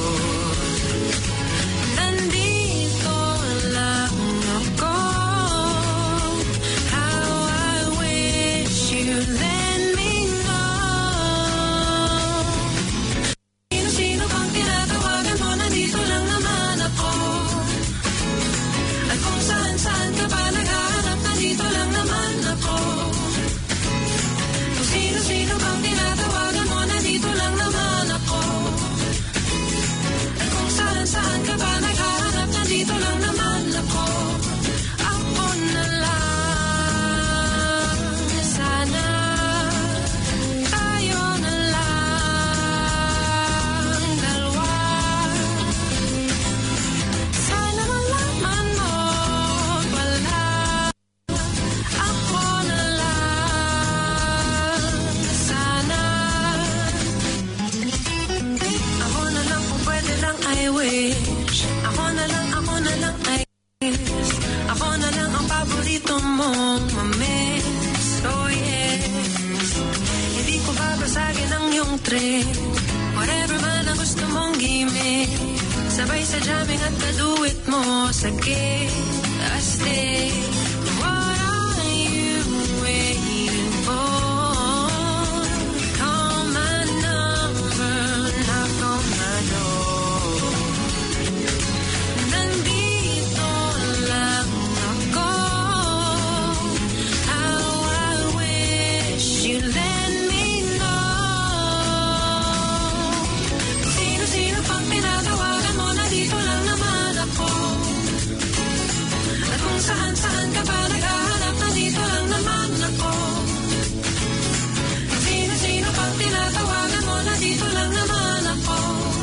Whatever man ang gusto mong gimmick, sabay sa jamming at na-do-it mo sa gig, stay. What are you waiting for? Call my number, knock on my door. Nandito lang ako. How I wish you let me know. Sino-sino pang pinatawagan mo, nandito lang naman ako. At kung saan-saan ka pa naghahanap, nandito lang naman ako. Sino-sino pang tinatawagan mo, nandito lang naman ako.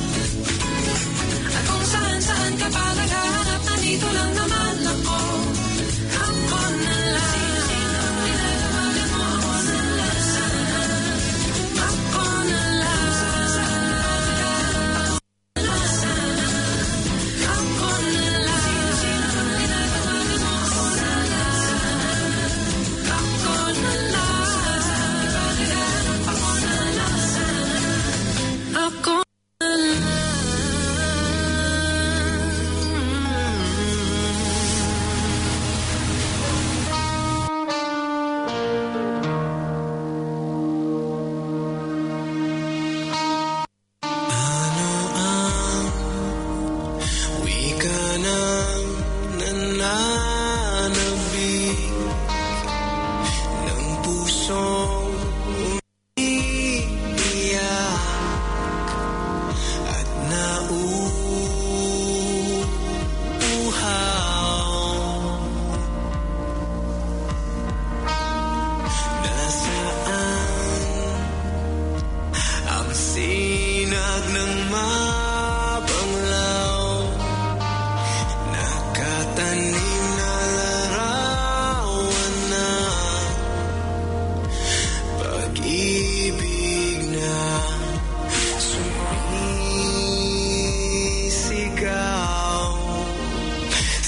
At kung saan-saan ka pa naghahanap, nandito lang naman ako. Ako na lang. Sino-sino pang tinatawagan mo, ako na lang. Ako na lang. Ako na lang. Sino-sino pang tinatawagan mo, ako na lang. Ako na lang. Ako na lang. Ako na lang.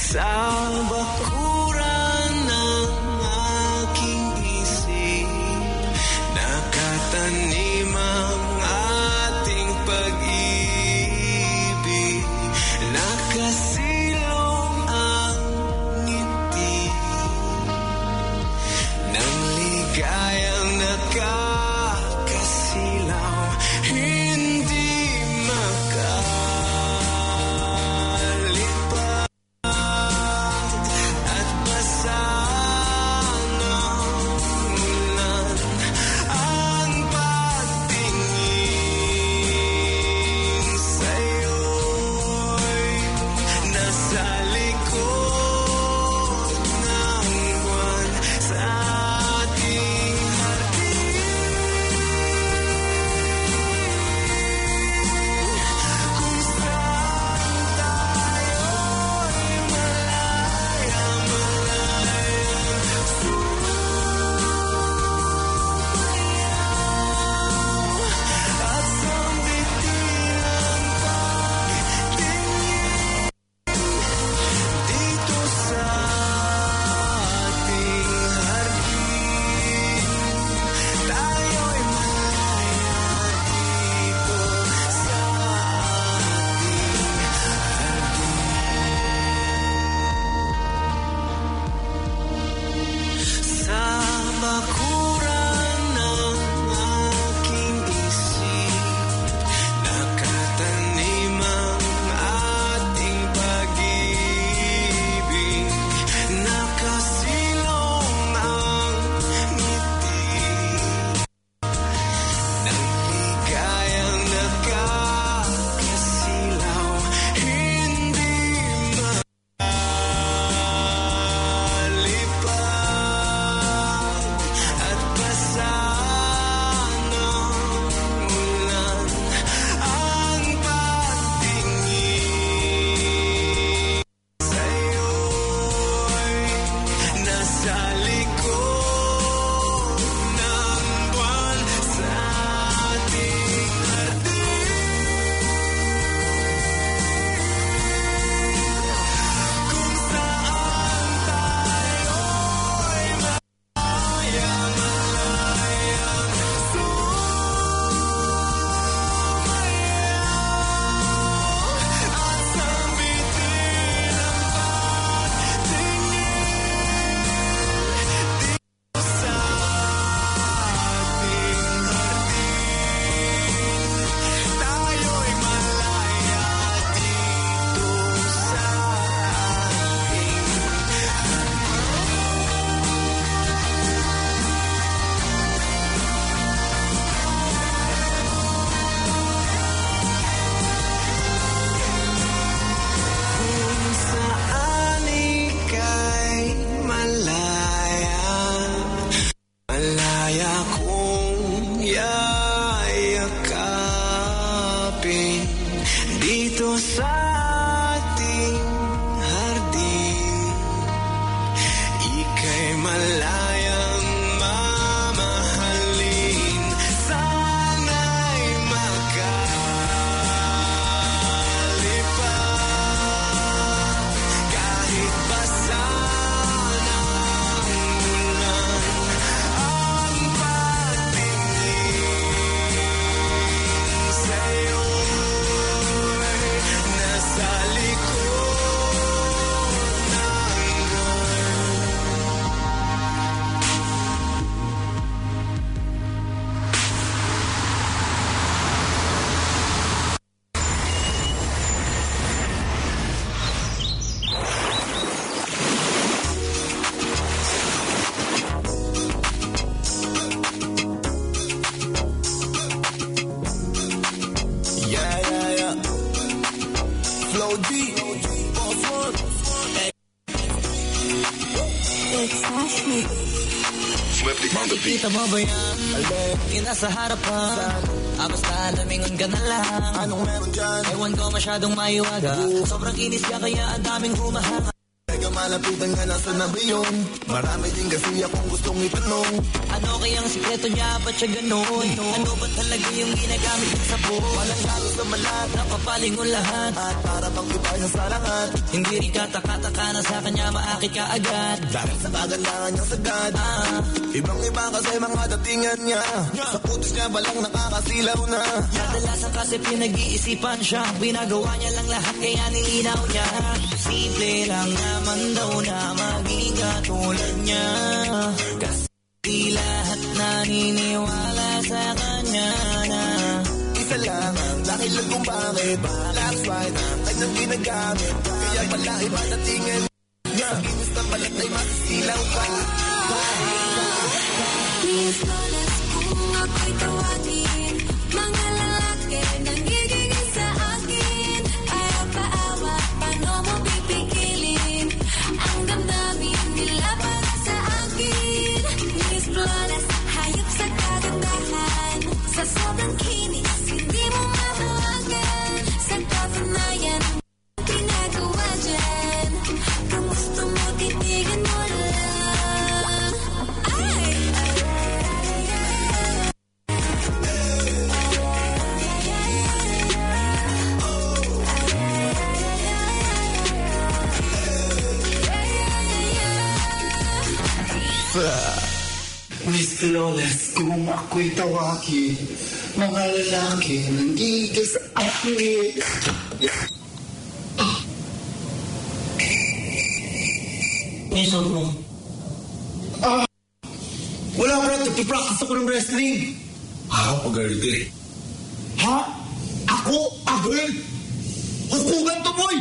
Sa bakuran ng aking isip, nakatanim ang ating pag-ibig, nakasilong ang ngiti ng ligayang nakakasilaw, hindi makalipad at basa ng ulan ang pagtingin sa'yo'y nasa likod ng buwan sa ating hardin. Kung saan tayo'y malaya-malayang sumayaw at sambitin ang pagtingin dito sa ating hardin. Tayo'y malaya dito sa ating hardin. Sa bakuran ng aking isip, nakatanim ang ating pag-ibig, nakasilong ang ngiti ng ligayang nakakasilaw, hindi malipad at basa ng ulan ang pagtingin sa'yo'y nasa likod ng buwan sa ating hardin. Kung saan tayo'y malaya-malayang sumayaw at sambitin ang pagtingin dito sa ating hardin. Tayo'y malaya dito sa ating kung saan ika'y malaya, malaya kong yayakapin dito sa ating hardin. Ika'y malayang mamahalin, sana'y makalipad kahit basa ng ulan ang pagtingin sa'yo'y nasa likod ng buwan. Yeah. Flow D, boss one. It's Ashley. Kita mo ba yan? Yung nasa harapan basta lumingon ka na lang. Anong meron dyan? Ewan ko masyadong maiwaga. Sobrang inis ka kaya ang daming humahanga. Teka malapitan ka nasa na ba yun? Marami din kasi akong gustong itanong. Ano kayang sikreto niya? Ba't siya ganon? Ano ba talaga yung ginagamit ng sabon? Walang lalo sa malat, napapalingon lahat. at para bang iba niya sa lahat. Hindi rin kataka-taka na sa kanya maakit ka agad. Dahil sa kagandahan niyang sagad. Ibang-iba kasi mga datingan niya. Sa putos niya balang nakakasilaw na. Kadalasan kasi pinag-iisipan siya. Binagawa niya lang lahat kaya nilinaw niya. Simple lang naman daw na maging katulad niya. Kasi di lahat naniniwala sa kanya na isa lang ang dahilan kung bakit last ride ang kanyang ginagamit. Kaya pala iba datingan niya. Sa kinis ng balat ay masisilaw ka. Please don't ask kung ako'y tawagin. Mga lalaki nanggigigil sa akin. Ayaw paawa, paano mo pipigilin ang damdamin nila para sa akin. Miss Flawless, hayop sa kagandahan. Sa sobrang kinis, hindi mo mahawagan. Sa katunayan, ginagawa dyan. Kung gusto mo, titigan mo lang. Ay! Miss Flawless, kung ako'y tawagin, mga lalaki nanggigil sa akin. Minsan mo. Wala ko lang, nagpipractice ako ng wrestling. Pag-girl. Ha? Ako? Girl? Hukugan to, boy!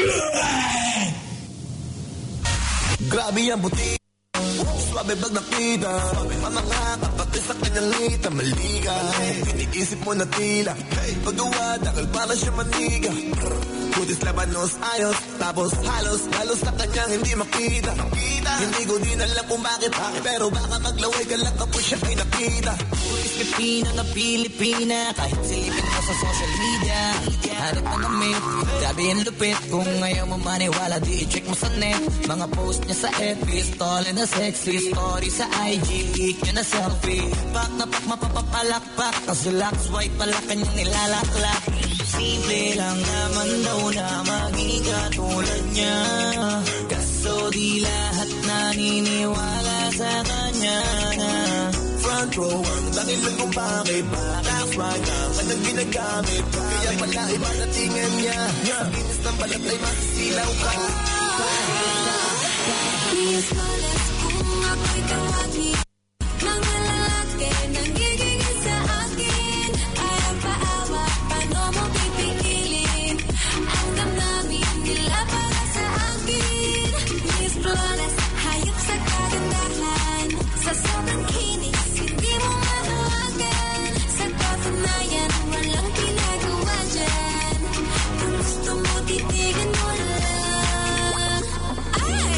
Grabe yan, buti. Swabe bag nakita. Swabe pa mga kapatid sa kanyang lita. Maliga. Iniisip mo na tila. Pagawa, dahil para siya maniga. Kutis labanos, ayos. Tapos halos sa kanyang hindi makita. Hindi ko din alam kung bakit. Pero baka maglaway ka lang kapos siya ay nakita. Kutis Pilipina na Pilipina. Kahit silipin mo sa social media. Hanap na namit. Grabe yung lupit. Kung ayaw mo maniwala, di i-check mo sa net. Mga post niya sa FB. Story na sexy. Story sa IG. Ik niya na selfie. Pak na pak mapapapalakpak. Kasi lax white pala kanyang nilalaklak. Simple lang naman daw na maging katulad niya. Kaso di lahat naniniwala sa kanya na front row ang dahilan kung bakit last ride ang kanyang ginagamit. Kaya pala iba datingan niya. Sa kinis ng balat ay masisilaw ka. Please Flawless, kung ako'y tawagin. Mga lalaki nanggigigil sa akin. Ayaw paawa, paano mo pipigilin ang damdamin nila para sa akin. Miss Flawless, hayop sa kagandahan. Sa sobrang kinis, hindi mo mahawagan. Sa katunayan, walang pinagawa dyan. Kung gusto mo, titigan mo lang. Ay!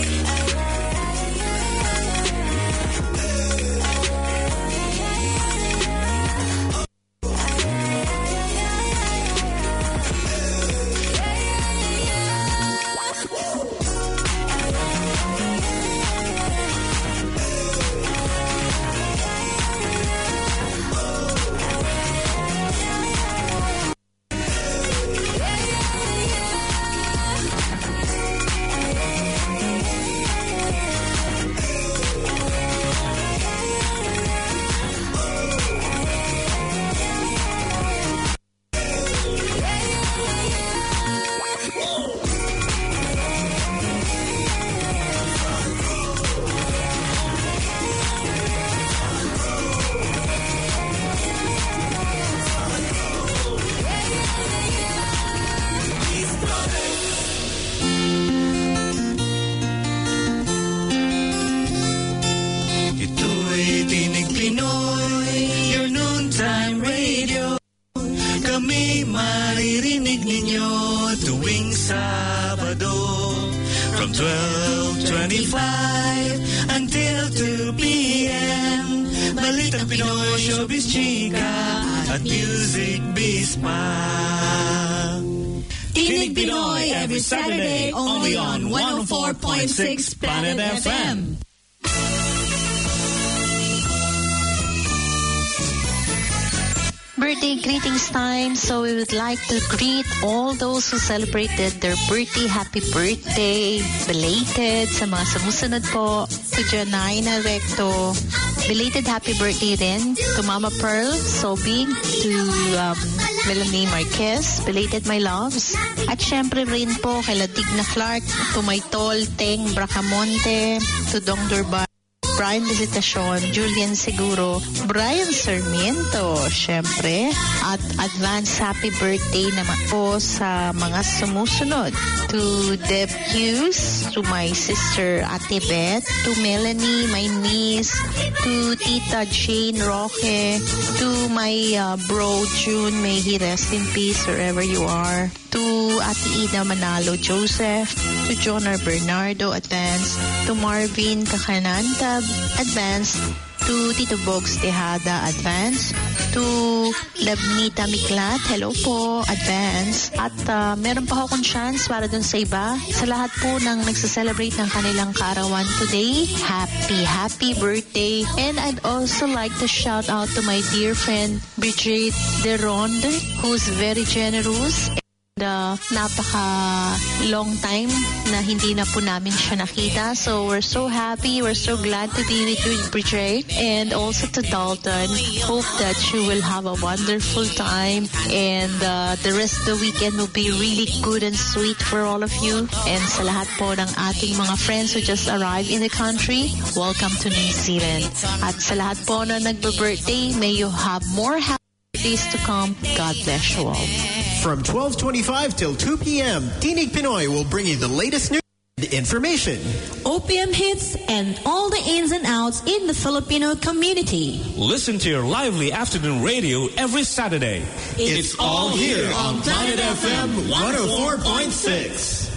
maririnig ninyo tuwing Sabado from 12:25 until 2 p.m. Balitang Pinoy, Showbiz Chika at Music Biz pa. Tinig Pinoy every Saturday only on 104.6 Planet FM. birthday greetings time. So we would like to greet all those who celebrated their birthday. Happy birthday, belated. Sa mga sumusunod po, to Janina Recto, belated happy birthday rin. To Mama Pearl Sobig, to Melanie Marquez, belated my loves. At syempre rin po kay Ladigna Clark, to my tol Teng Bracamonte, to Dong Durban, Brian Visitacion, Julian Seguro, Brian Sarmiento, syempre, at advance happy birthday naman po sa mga sumusunod. To Deb Hughes, to my sister Ate Beth, to Melanie, my niece, to Tita Jane Roque, to my bro June, may he rest in peace wherever you are. To Ate Ida Manalo Joseph, to Jonar Bernardo, advance, to Marvin Kakanantab, advance, to Tito Bogs Tejada, advance, to Labnita Miklat, hello po, advance. At meron pa akong chance para dun sa iba. Sa lahat po ng nagsaselebrate ng kanilang kaarawan today, happy birthday. And I'd also like to shout out to my dear friend Bridget Deronde, who's very generous. Napaka long time na hindi na po namin siya nakita. So we're so happy, we're so glad to be with you, Bridget. And also to Dalton, hope that you will have a wonderful time and the rest of the weekend will be really good and sweet for all of you. And sa lahat po ng ating mga friends who just arrived in the country, welcome to New Zealand. At sa lahat po na nagbe-birthday, may you have more happy days to come. God bless you all. From 12:25 till 2 p.m., Tinig Pinoy will bring you the latest news and information, OPM hits, and all the ins and outs in the Filipino community. Listen to your lively afternoon radio every Saturday. It's all here on Planet FM 104.6.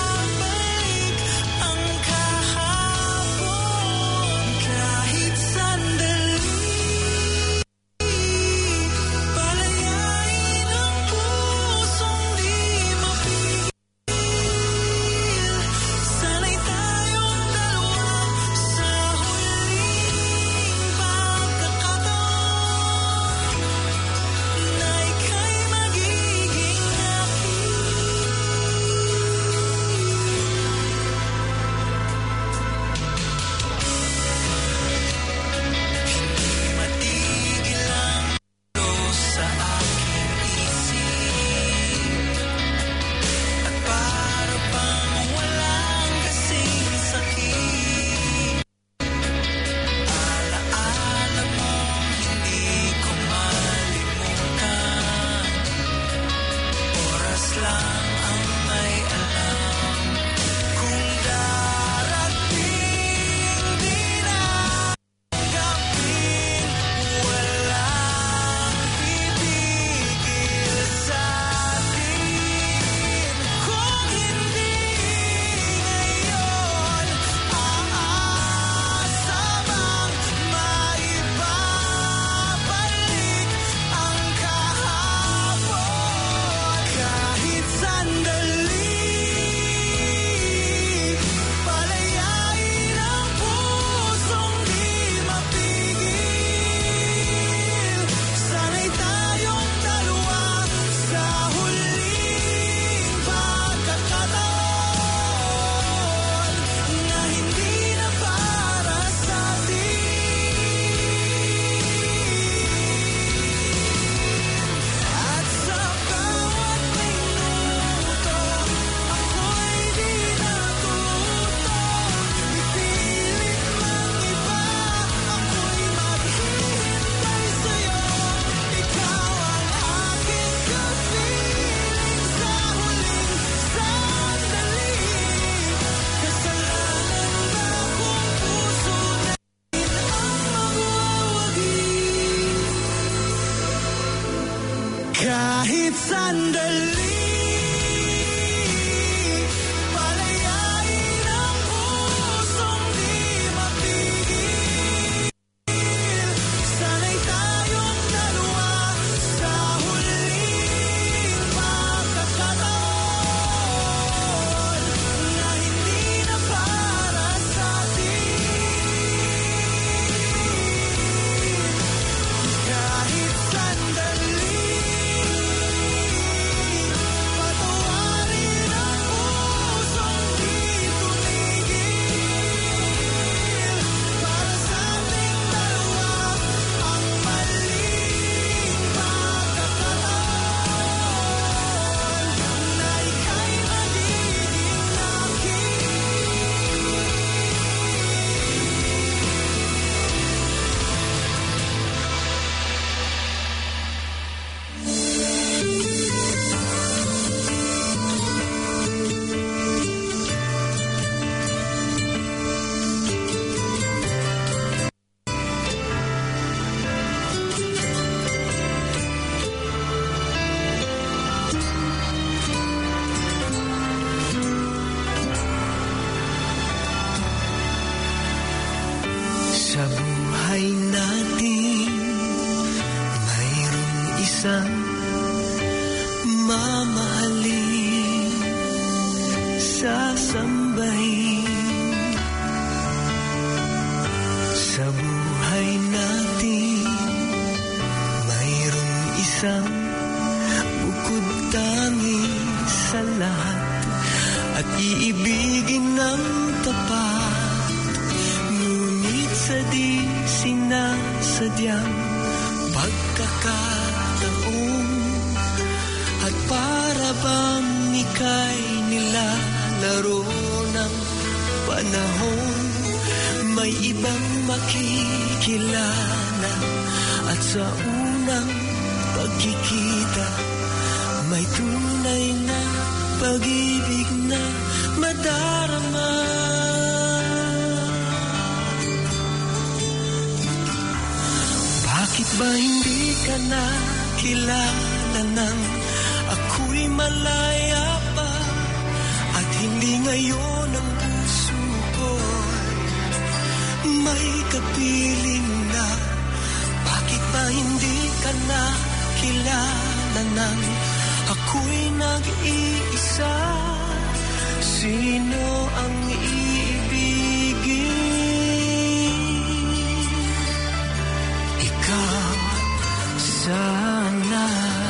Kahit sa Kahit sandali, palayain ang pusong di mapigil. Sana'y tayong dalawa sa huling pagkakataon na hindi na para sa atin. Kahit sandali, sa buhay natin mayroong isang mamahalin, sasambahin. Sa buhay natin mayroong isang bukod tangi sa lahat at iibigin ng tapat. Sa di sinasadyang pagkakataon at para bang ika'y nilalaro ng panahon, may ibang makikilala at sa unang pagkikita may tunay na pag-ibig na madarama. Bakit ba hindi ka na kilala nang ako'y malaya pa at hindi ngayon ang puso ko'y may kapiling na? Bakit ba hindi ka na kilala nang ako'y nag-iisa? Sino ang iibigin? Sana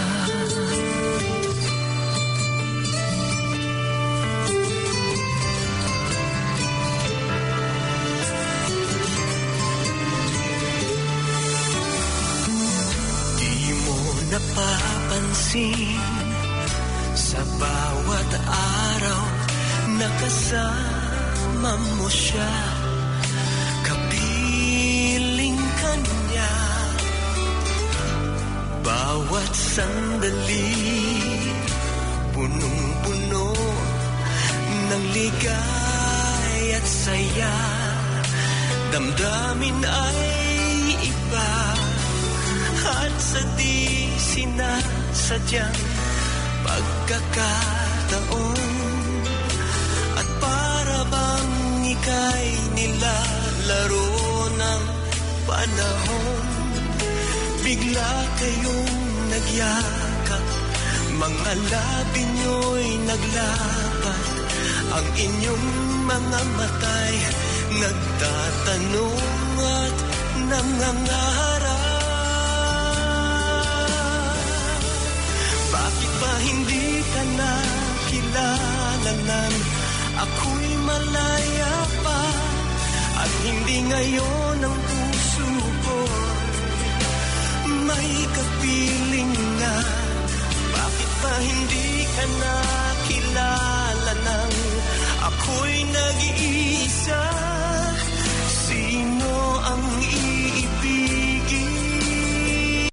di mo napapansin sa bawat araw na kasama mo siya, kapiling ka niya. Bawat sandali, punong-puno ng ligay at saya. Damdamin ay iba at sa di sinasadyang pagkakataon at para bang ika'y nilalaro ng panahon. Bigla kayong nagyakap, mga labi nyo'y naglapat, ang inyong mga matay nagtatanong at nangangarap. Bakit ba hindi ka na kilala nang ako'y malaya pa at hindi ngayon ang puso ko may kapiling na? Bakit ba hindi ka na kilala nang ako'y nag-iisa? Sino ang iibigin?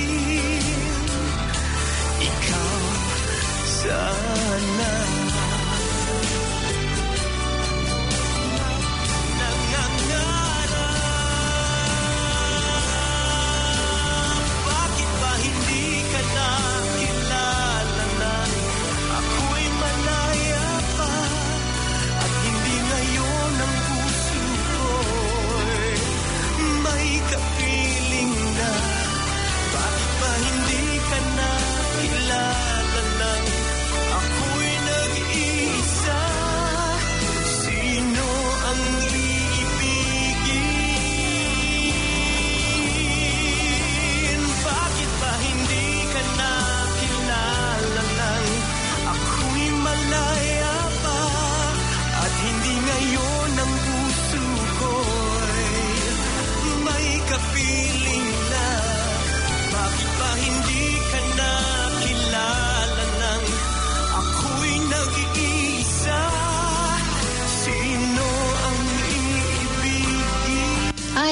Ikaw sana. Bakit ba hindi ka na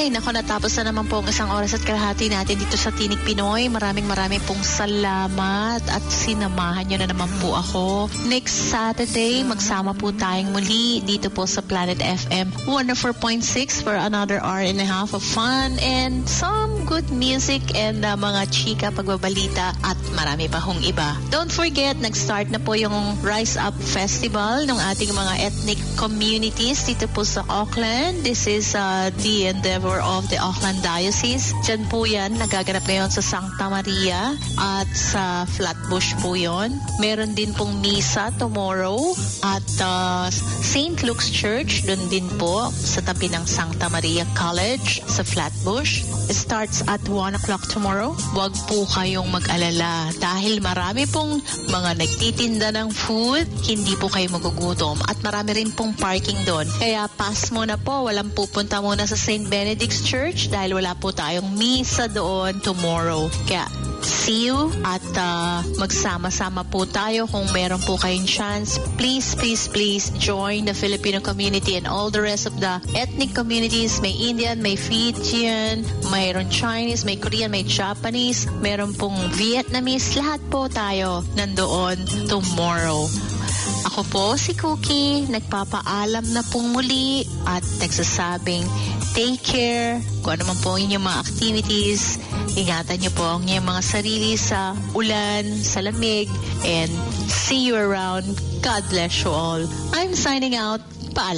Ay, nako, natapos na naman po ang isang oras at kalahati natin dito sa Tinig Pinoy. Maraming pong salamat at sinamahan nyo na naman po ako. Next Saturday, magsama po tayong muli dito po sa Planet FM 104.6 for another hour and a half of fun and some good music and mga chika, pagbabalita at marami pa hong iba. Don't forget, nag-start na po yung Rise Up Festival ng ating mga ethnic communities dito po sa Auckland. This is the endeavor of the Auckland Diocese. Diyan po yan, nagaganap ngayon sa Santa Maria at sa Flatbush po yon. Meron din pong misa tomorrow at St. Luke's Church, doon din po sa tabi ng Santa Maria College sa Flatbush. It starts at 1 o'clock tomorrow. Huwag po kayong mag-alala dahil marami pong mga nagtitinda ng food, hindi po kayo magugutom at marami rin pong parking doon. Kaya pass mo na po, walang pupunta muna sa St. Benedict's Church dahil wala po tayong misa doon tomorrow. Kaya see you at magsama-sama po tayo kung meron po kayong chance. Please join the Filipino community and all the rest of the ethnic communities. May Indian, may Fijian, mayroon Chinese, may Korean, may Japanese, meron pong Vietnamese. Lahat po tayo nandoon tomorrow. Ako po si Cookie, nagpapaalam na pong muli at nagsasabing take care. Kung ano man po ang inyong mga activities, ingatan niyo po ang inyong mga sarili sa ulan, sa lamig, and see you around. God bless you all. I'm signing out. Paalam.